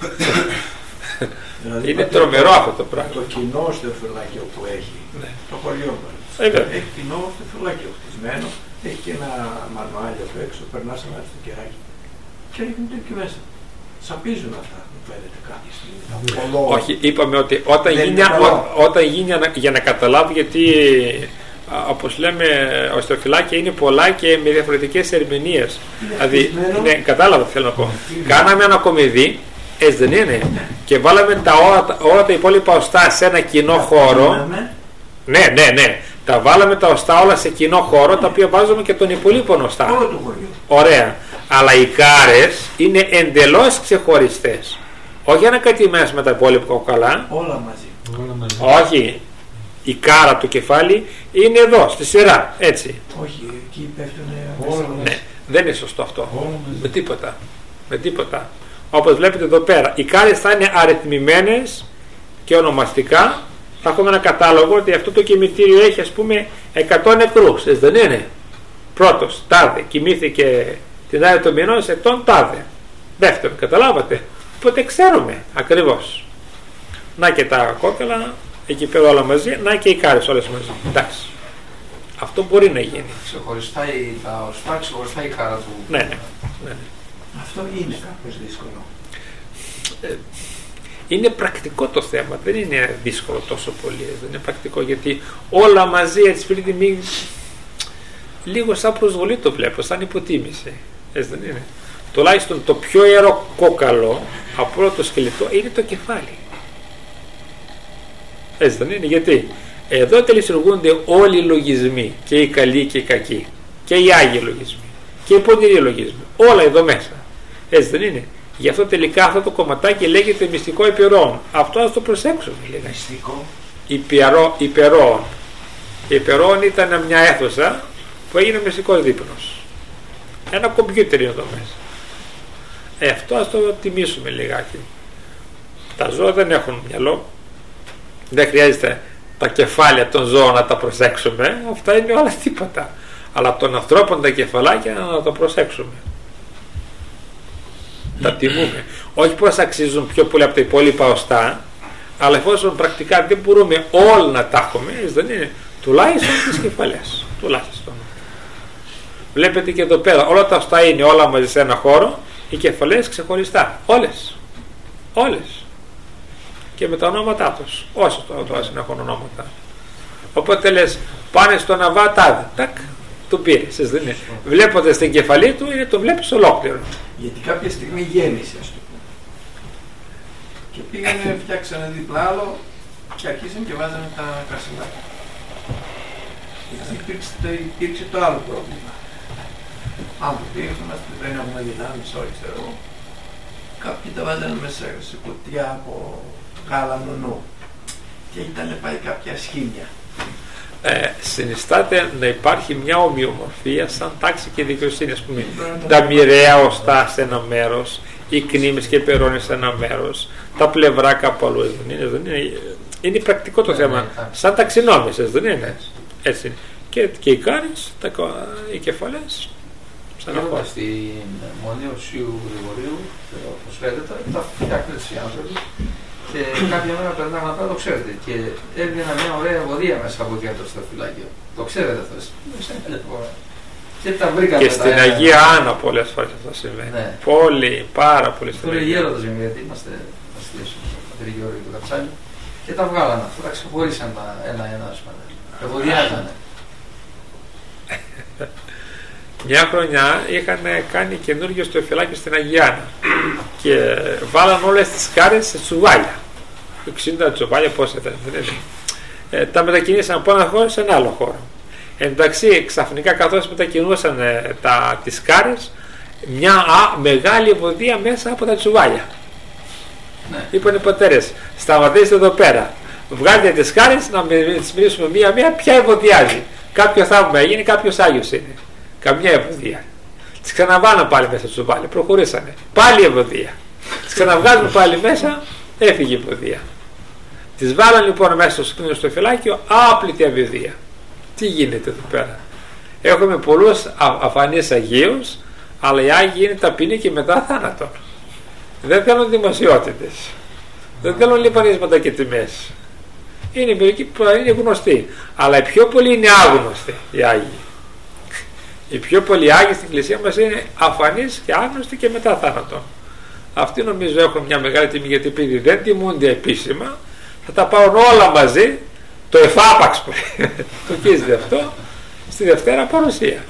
Δηλαδή, είναι τρομερό αυτό το πράγμα. Το κοινό στεφυλάκιο που έχει, ναι. Το χωριό μας, ε, έχει κοινό στεφυλάκιο χτισμένο, έχει και ένα μανουάλι απ' έξω, περνάς ένα στο κεράκι και ρίχνονται εκεί μέσα. Σαπίζουν αυτά, μου φαίνεται κάποια στιγμή. Όχι, είπαμε ότι όταν γίνει, ό, όταν γίνει για να καταλάβει, γιατί όπως λέμε ο στεφυλάκια είναι πολλά και με διαφορετικές ερμηνείες. Δηλαδή, ναι, κατάλαβα τι θέλω να πω. Κάναμε ένα κομιδί, έτσι δεν είναι? Και βάλαμε τα, όλα, όλα τα υπόλοιπα οστά σε ένα κοινό χώρο. Ναι, ναι, ναι. Τα βάλαμε τα οστά όλα σε κοινό χώρο, τα οποία βάζουμε και τον υπολείπων οστά. Ωραία. Αλλά οι κάρες είναι εντελώς ξεχωριστές. Όχι ανακατημένες με τα υπόλοιπα κόκκαλα. Όλα μαζί. Όλα μαζί. Όχι. Η κάρα του κεφάλι είναι εδώ, στη σειρά. Έτσι. Όχι, εκεί πέφτουν όλα. Ναι, δεν είναι σωστό αυτό. Με τίποτα. Με τίποτα. Όπως βλέπετε εδώ πέρα, οι κάρες θα είναι αριθμημένες και ονομαστικά. Θα έχουμε ένα κατάλογο ότι αυτό το κημητήριο έχει, ας πούμε, εκατό νεκρούς. Έτσι δεν είναι? Πρώτος, τάδε, κοιμήθηκε την άλλη του μηνός, ετών τάδε. Δεύτερον, καταλάβατε? Οπότε ξέρουμε ακριβώς. Να και τα κόκκαλα, εκεί πέρα όλα μαζί, να και οι κάρες όλες μαζί. Εντάξει. Αυτό μπορεί να γίνει. Ξεχωριστά τα οστά, ξεχωριστά η κάρα του. Ναι, ναι. ναι. Αυτό είναι κάπως δύσκολο. Ε, είναι πρακτικό το θέμα, δεν είναι δύσκολο τόσο πολύ. Δεν είναι πρακτικό, γιατί όλα μαζί έτσι πριν τη μη... λίγο σαν προσβολή το βλέπω, σαν υποτίμηση. Έτσι δεν είναι? Τουλάχιστον το πιο ιερό κόκκαλο από όλο το σκελετό είναι το κεφάλι. Έτσι δεν είναι? Γιατί εδώ τελεισουργούνται όλοι οι λογισμοί, και οι καλοί και οι κακοί, και οι άγιοι λογισμοί και οι πονηροί λογισμοί, όλα εδώ μέσα. Έτσι δεν είναι? Γι' αυτό τελικά αυτό το κομματάκι λέγεται μυστικό υπερών. Αυτό ας το προσέξουμε λίγα. Μυστικό Υπερό, υπερών. Υπερών ήταν μια αίθουσα που έγινε μυστικός δείπνος. Ένα κομπιούτερ είναι εδώ μέσα. Ε, αυτό ας το τιμήσουμε λιγάκι. Τα ζώα δεν έχουν μυαλό. Δεν χρειάζεται τα κεφάλια των ζώων να τα προσέξουμε. Αυτά είναι όλα τίποτα. Αλλά των ανθρώπων τα κεφαλάκια να τα προσέξουμε. Τα τιμούμε. Όχι πως αξίζουν πιο πολύ από τα υπόλοιπα οστά, αλλά εφόσον πρακτικά δεν μπορούμε όλα να τα έχουμε, δεν είναι, τουλάχιστον τις κεφαλές. Τουλάχιστον. Βλέπετε και εδώ πέρα, όλα τα οστά είναι όλα μαζί σε ένα χώρο, οι κεφαλές ξεχωριστά. Όλες. Όλες. Και με τα ονόματά τους. Όσο το τώρα έχουν ονόματα. Οπότε λες, πάνε στο ναβά τάδε. Τακ. Του πήρε. Βλέποντας την κεφαλή του, είναι το βλέπεις ολόκληρο. Γιατί κάποια στιγμή γέννησε, ας το πούμε. Και πήγανε, φτιάξανε διπλά άλλο και αρχίσαν και βάζανε τα καρσιλάκια. Υπήρξε το, υπήρξε το άλλο πρόβλημα. Άνθρωποι ήρθαν, δεν έχουμε δυνάμεις, όχι ξέρω εγώ. Κάποιοι τα βάζανε μέσα σε κουτιά από γάλα νονού. Και ήταν πάει κάποια σχήμια. ε, συνιστάται να υπάρχει μια ομοιομορφία σαν τάξη και δικαιοσύνη. Ας πούμε, τα μοιραία οστά σε ένα μέρος, οι κνήμες και περώνες σε ένα μέρος, τα πλευρά κάπου αλλού. Δεν είναι, δεν είναι, είναι πρακτικό το θέμα, σαν ταξινόμησες, δεν είναι? Έτσι είναι. Και, και οι κάρες, τα, οι κεφαλές. Γίνοντας στην Μονή Οσίου Γρηγορίου, όπως λέτε, τα φτιάχνουν οι άνθρωποι και κάποια μέρα περνάγαν απ' το ξέρετε. Και έβγαινε μια ωραία ευωδία μέσα από κέντρο στο φυλάκιο. Το ξέρετε αυτό. Και τα βρήκαμε. Και στην Αγία Άννα πολλές φορές αυτό συμβαίνει. Ναι. Πολύ, πάρα πολύ στην Αγία Άννα. Τώρα γέροντας είμαι, γιατί είμαστε αστείες ο κ. Γεώργιο του Καψάνη. Και τα βγάλανε αυτά, τα ξεχωρίσαν ένα-ένα. Ευωδιάζανε. Μια χρονιά είχαν κάνει καινούργιο στο φυλάκιο στην Αγιάνα και βάλαν όλες τις κάρες σε τσουβάλια. εξήντα τσουβάλια πόσα ήταν, δεν είναι. Ε, τα μετακινήσαν από ένα χώρο σε ένα άλλο χώρο. Εντάξει, ξαφνικά καθώς μετακινούσαν ε, τα, τις κάρες, μια α, μεγάλη ευωδία μέσα από τα τσουβάλια. Ναι. Είπαν οι πατέρες, σταματήστε εδώ πέρα. Βγάλετε τις κάρες να τις μιλήσουμε μία-μία, ποια ευωδιάζει. Κάποιο θαύμα έγινε, κάποιος Άγιος είναι. Καμιά ευωδία. Τις ξαναβάλαν πάλι μέσα στο τσουβάλι, προχωρήσανε. Πάλι ευωδία. Τις ξαναβγάζουν πάλι μέσα, έφυγε η ευωδία. Τις βάλαν λοιπόν μέσα στο σκηνικό στο φυλάκιο, άπλητη ευωδία. Τι γίνεται εδώ πέρα? Έχουμε πολλούς αφανείς Αγίους, αλλά οι Άγιοι είναι ταπεινοί και μετά θάνατο. Δεν θέλουν δημοσιότητες. Δεν θέλουν λιπανίσματα και τιμές. Είναι μερικοί που είναι γνωστοί, αλλά οι πιο πολλοί είναι άγνωστοι οι Άγιοι. Οι πιο πολλοί Άγιοι στην Εκκλησία μας είναι αφανείς και άγνωστοι και μετά θάνατο. Αυτοί νομίζω έχουν μια μεγάλη τιμή, γιατί επειδή δεν τιμούνται επίσημα, θα τα πάρουν όλα μαζί, το εφάπαξ που το κίζεται αυτό, στη Δευτέρα παρουσία.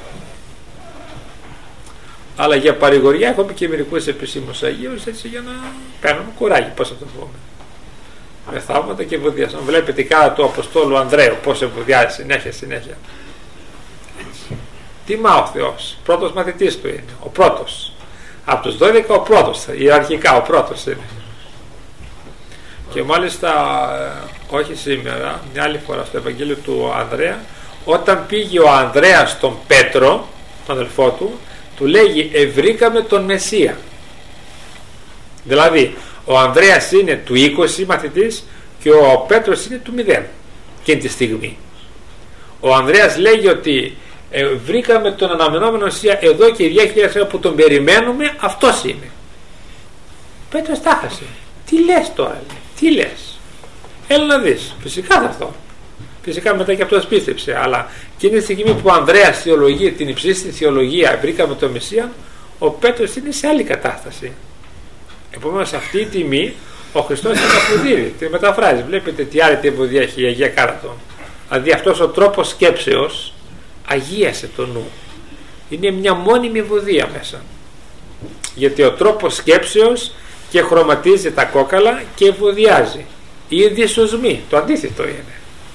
Αλλά για παρηγοριά έχουμε και μερικούς επισήμους Αγίους, έτσι, για να παίρνουμε κουράγιο, πώς θα το πούμε. Με θαύματα και ευωδιασμό. Βλέπετε η κάρα του Αποστόλου Ανδρέου πώς ευωδιάζει συνέχεια συνέχεια. Έτσι. Τιμά ο Θεός. Πρώτος μαθητής του είναι. Ο πρώτος. Από τους δώδεκα ο πρώτος. Ιεραρχικά ο πρώτος είναι. Και μάλιστα όχι σήμερα, μια άλλη φορά στο Ευαγγέλιο του Ανδρέα, όταν πήγε ο Ανδρέας στον Πέτρο, τον αδελφό του, του λέγει ευρήκαμε τον Μεσσία. Δηλαδή ο Ανδρέας είναι του είκοσι μαθητής και ο Πέτρος είναι του μηδέν εκείνη τη στιγμή. Ο Ανδρέας λέγει ότι ε, βρήκαμε τον αναμενόμενο Μεσσία εδώ και δύο χιλιάδες χρόνια που τον περιμένουμε, αυτός είναι. Ο Πέτρος τα χάσε. Τι λες τώρα, τι λες? Έλα να δεις. Φυσικά θα αυτό. Φυσικά μετά και αυτός πίστεψε, αλλά εκείνη τη στιγμή που ο Ανδρέας θεολογεί την υψίστη θεολογία, βρήκαμε τον Μεσσία, ο Πέτρος είναι σε άλλη κατάσταση. Επομένως αυτή η τιμή ο Χριστός την αποδίδει, την μεταφράζει. Βλέπετε τι άλλη τύπο έχει η Αγία Κάρατο. Δηλαδή αυτός ο τρόπος σκέψεως αγίασε το νου. Είναι μια μόνιμη ευωδία μέσα. Γιατί ο τρόπος σκέψεως και χρωματίζει τα κόκαλα και ευωδιάζει. Οι δυσοσμοί, το αντίθετο είναι.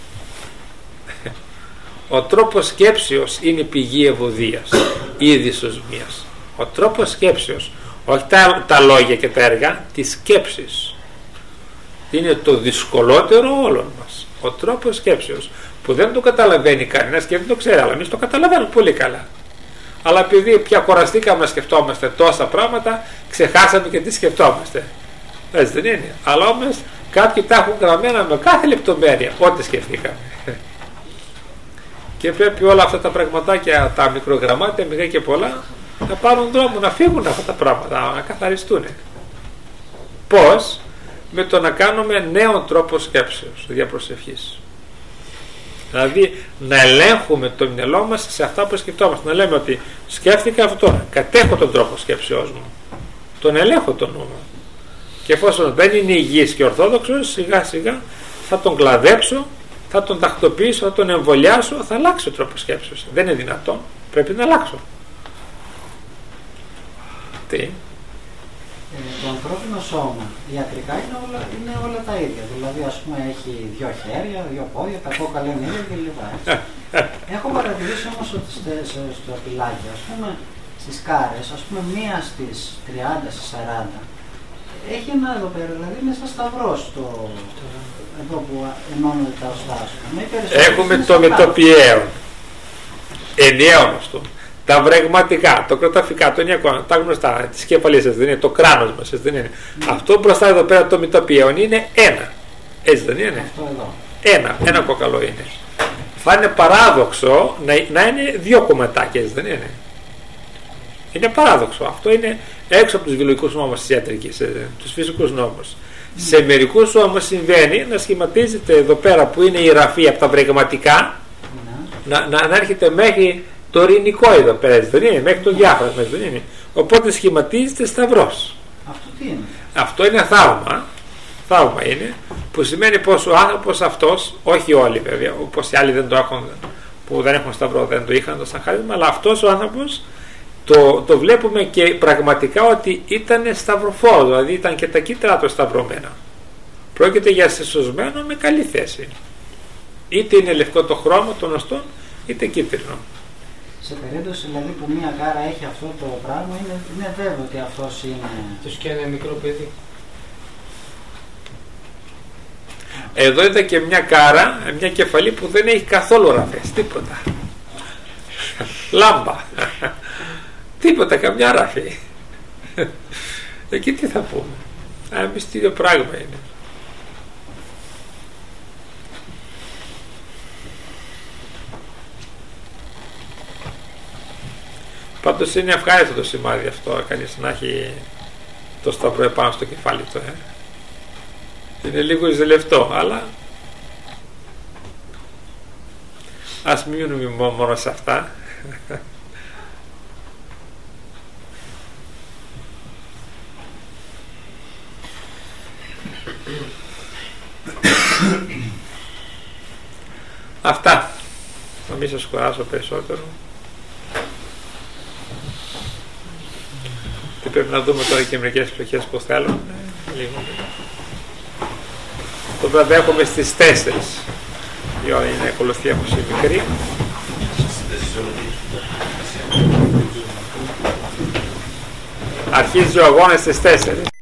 Ο τρόπος σκέψεως είναι πηγή ευωδίας ή δυσοσμίας. Ο τρόπος σκέψεως, όχι τα, τα λόγια και τα έργα, τις σκέψεις. Είναι το δυσκολότερο όλων μας. Ο τρόπος σκέψεως που δεν το καταλαβαίνει κανένας και δεν το ξέρει, αλλά εμείς το καταλαβαίνουμε πολύ καλά. Αλλά επειδή πια κουραστήκαμε να σκεφτόμαστε τόσα πράγματα, ξεχάσαμε και τι σκεφτόμαστε. Έτσι δεν είναι? Αλλά όμως κάποιοι τα έχουν γραμμένα με κάθε λεπτομέρεια ό,τι σκεφτήκαμε. Και πρέπει όλα αυτά τα πραγματάκια, τα μικρογραμμάτια, μικρά και πολλά, να πάρουν δρόμο, να φύγουν αυτά τα πράγματα, να καθαριστούν. Πώς? Με το να κάνουμε νέον τρόπο σκέψεως, διαπροσευχής. Δηλαδή να ελέγχουμε το μυαλό μας σε αυτά που σκεφτόμαστε. Να λέμε ότι σκέφτηκα αυτό, κατέχω τον τρόπο σκέψεώς μου, τον ελέγχω τον νου μου. Και εφόσον δεν είναι υγιής και ορθόδοξος, σιγά σιγά θα τον κλαδέψω, θα τον τακτοποιήσω, θα τον εμβολιάσω, θα αλλάξει ο τρόπος σκέψεως. Δεν είναι δυνατόν, πρέπει να αλλάξω. Τι? Ε, το ανθρώπινο σώμα ιατρικά είναι όλα, είναι όλα τα ίδια. Δηλαδή, ας πούμε, έχει δύο χέρια, δύο πόδια, τα κόκαλα είναι ίδια κλπ. Έχω παρατηρήσει όμως ότι στο πιλάκι, ας πούμε, στις κάρες, ας πούμε, μία στις τριάντα, στις σαράντα, Έχει ένα εδώ πέρα, δηλαδή είναι σαν σταυρός το... εδώ που ενώνονται τα οστά. Έχουμε το μετοπιαίο, ενιαίο αυτό. Τα βρεγματικά, το κροταφικά, το ενιακό, τα γνωστά, τις κεφαλίες σας δεν είναι, το κράνος μας δεν είναι. Mm. Αυτό μπροστά εδώ πέρα το μετοπιαίο είναι ένα. Έτσι δεν είναι. Αυτό εδώ. Ένα, ένα κόκαλο είναι. Θα είναι παράδοξο να, να είναι δύο κομματάκια, έτσι δεν είναι. Είναι παράδοξο. Αυτό είναι έξω από τους βιολογικούς νόμους της ιατρικής, τους φυσικούς νόμους. Mm. Σε μερικούς όμως συμβαίνει να σχηματίζεται εδώ πέρα που είναι η ραφή από τα βρεγματικά mm. να, να, να έρχεται μέχρι το ειρηνικό εδώ πέρα, έτσι δεν είναι, μέχρι το διάφραγμα, έτσι δεν είναι. Οπότε σχηματίζεται σταυρός. Αυτό τι είναι? Αυτό είναι θαύμα. Θαύμα είναι, που σημαίνει πως ο άνθρωπος αυτός, όχι όλοι βέβαια, όπως οι άλλοι δεν το έχουν, που δεν έχουν σταυρό, δεν το είχαν το σαν χάρισμα, αλλά αυτός ο άνθρωπος το, το βλέπουμε και πραγματικά ότι ήταν σταυροφόρο, δηλαδή ήταν και τα κύτταρα του σταυρωμένα. Πρόκειται για σεσωσμένο με καλή θέση. Είτε είναι λευκό το χρώμα των οστών, είτε κίτρινο. Σε περίπτωση δηλαδή που μία κάρα έχει αυτό το πράγμα, είναι, είναι βέβαιο ότι αυτός είναι... Τους και ένα μικρό παιδί. Εδώ είδα και μια κάρα, μια κεφαλή που δεν έχει καθόλου ραφές, τίποτα. Λάμπα. Τίποτα, καμιά ραφή. Εκεί τι θα πούμε. Ένα μυστήριο πράγμα είναι. Πάντως είναι ευχάριστο το σημάδι αυτό, κανείς να έχει το σταυρό επάνω στο κεφάλι του. Ε. Είναι λίγο ζηλευτό, αλλά ας μείνουμε μόνο σε αυτά. Αυτά. Να μην σας κουράσω περισσότερο. Τι πρέπει να δούμε τώρα και μερικές πλοκές που θέλουν. Λίγο. Το βράδυ έχουμε στις τέσσερις. Η ώρα είναι ακολουθεί από σε μικρή. Αρχίζει ο αγώνας στις τέσσερις.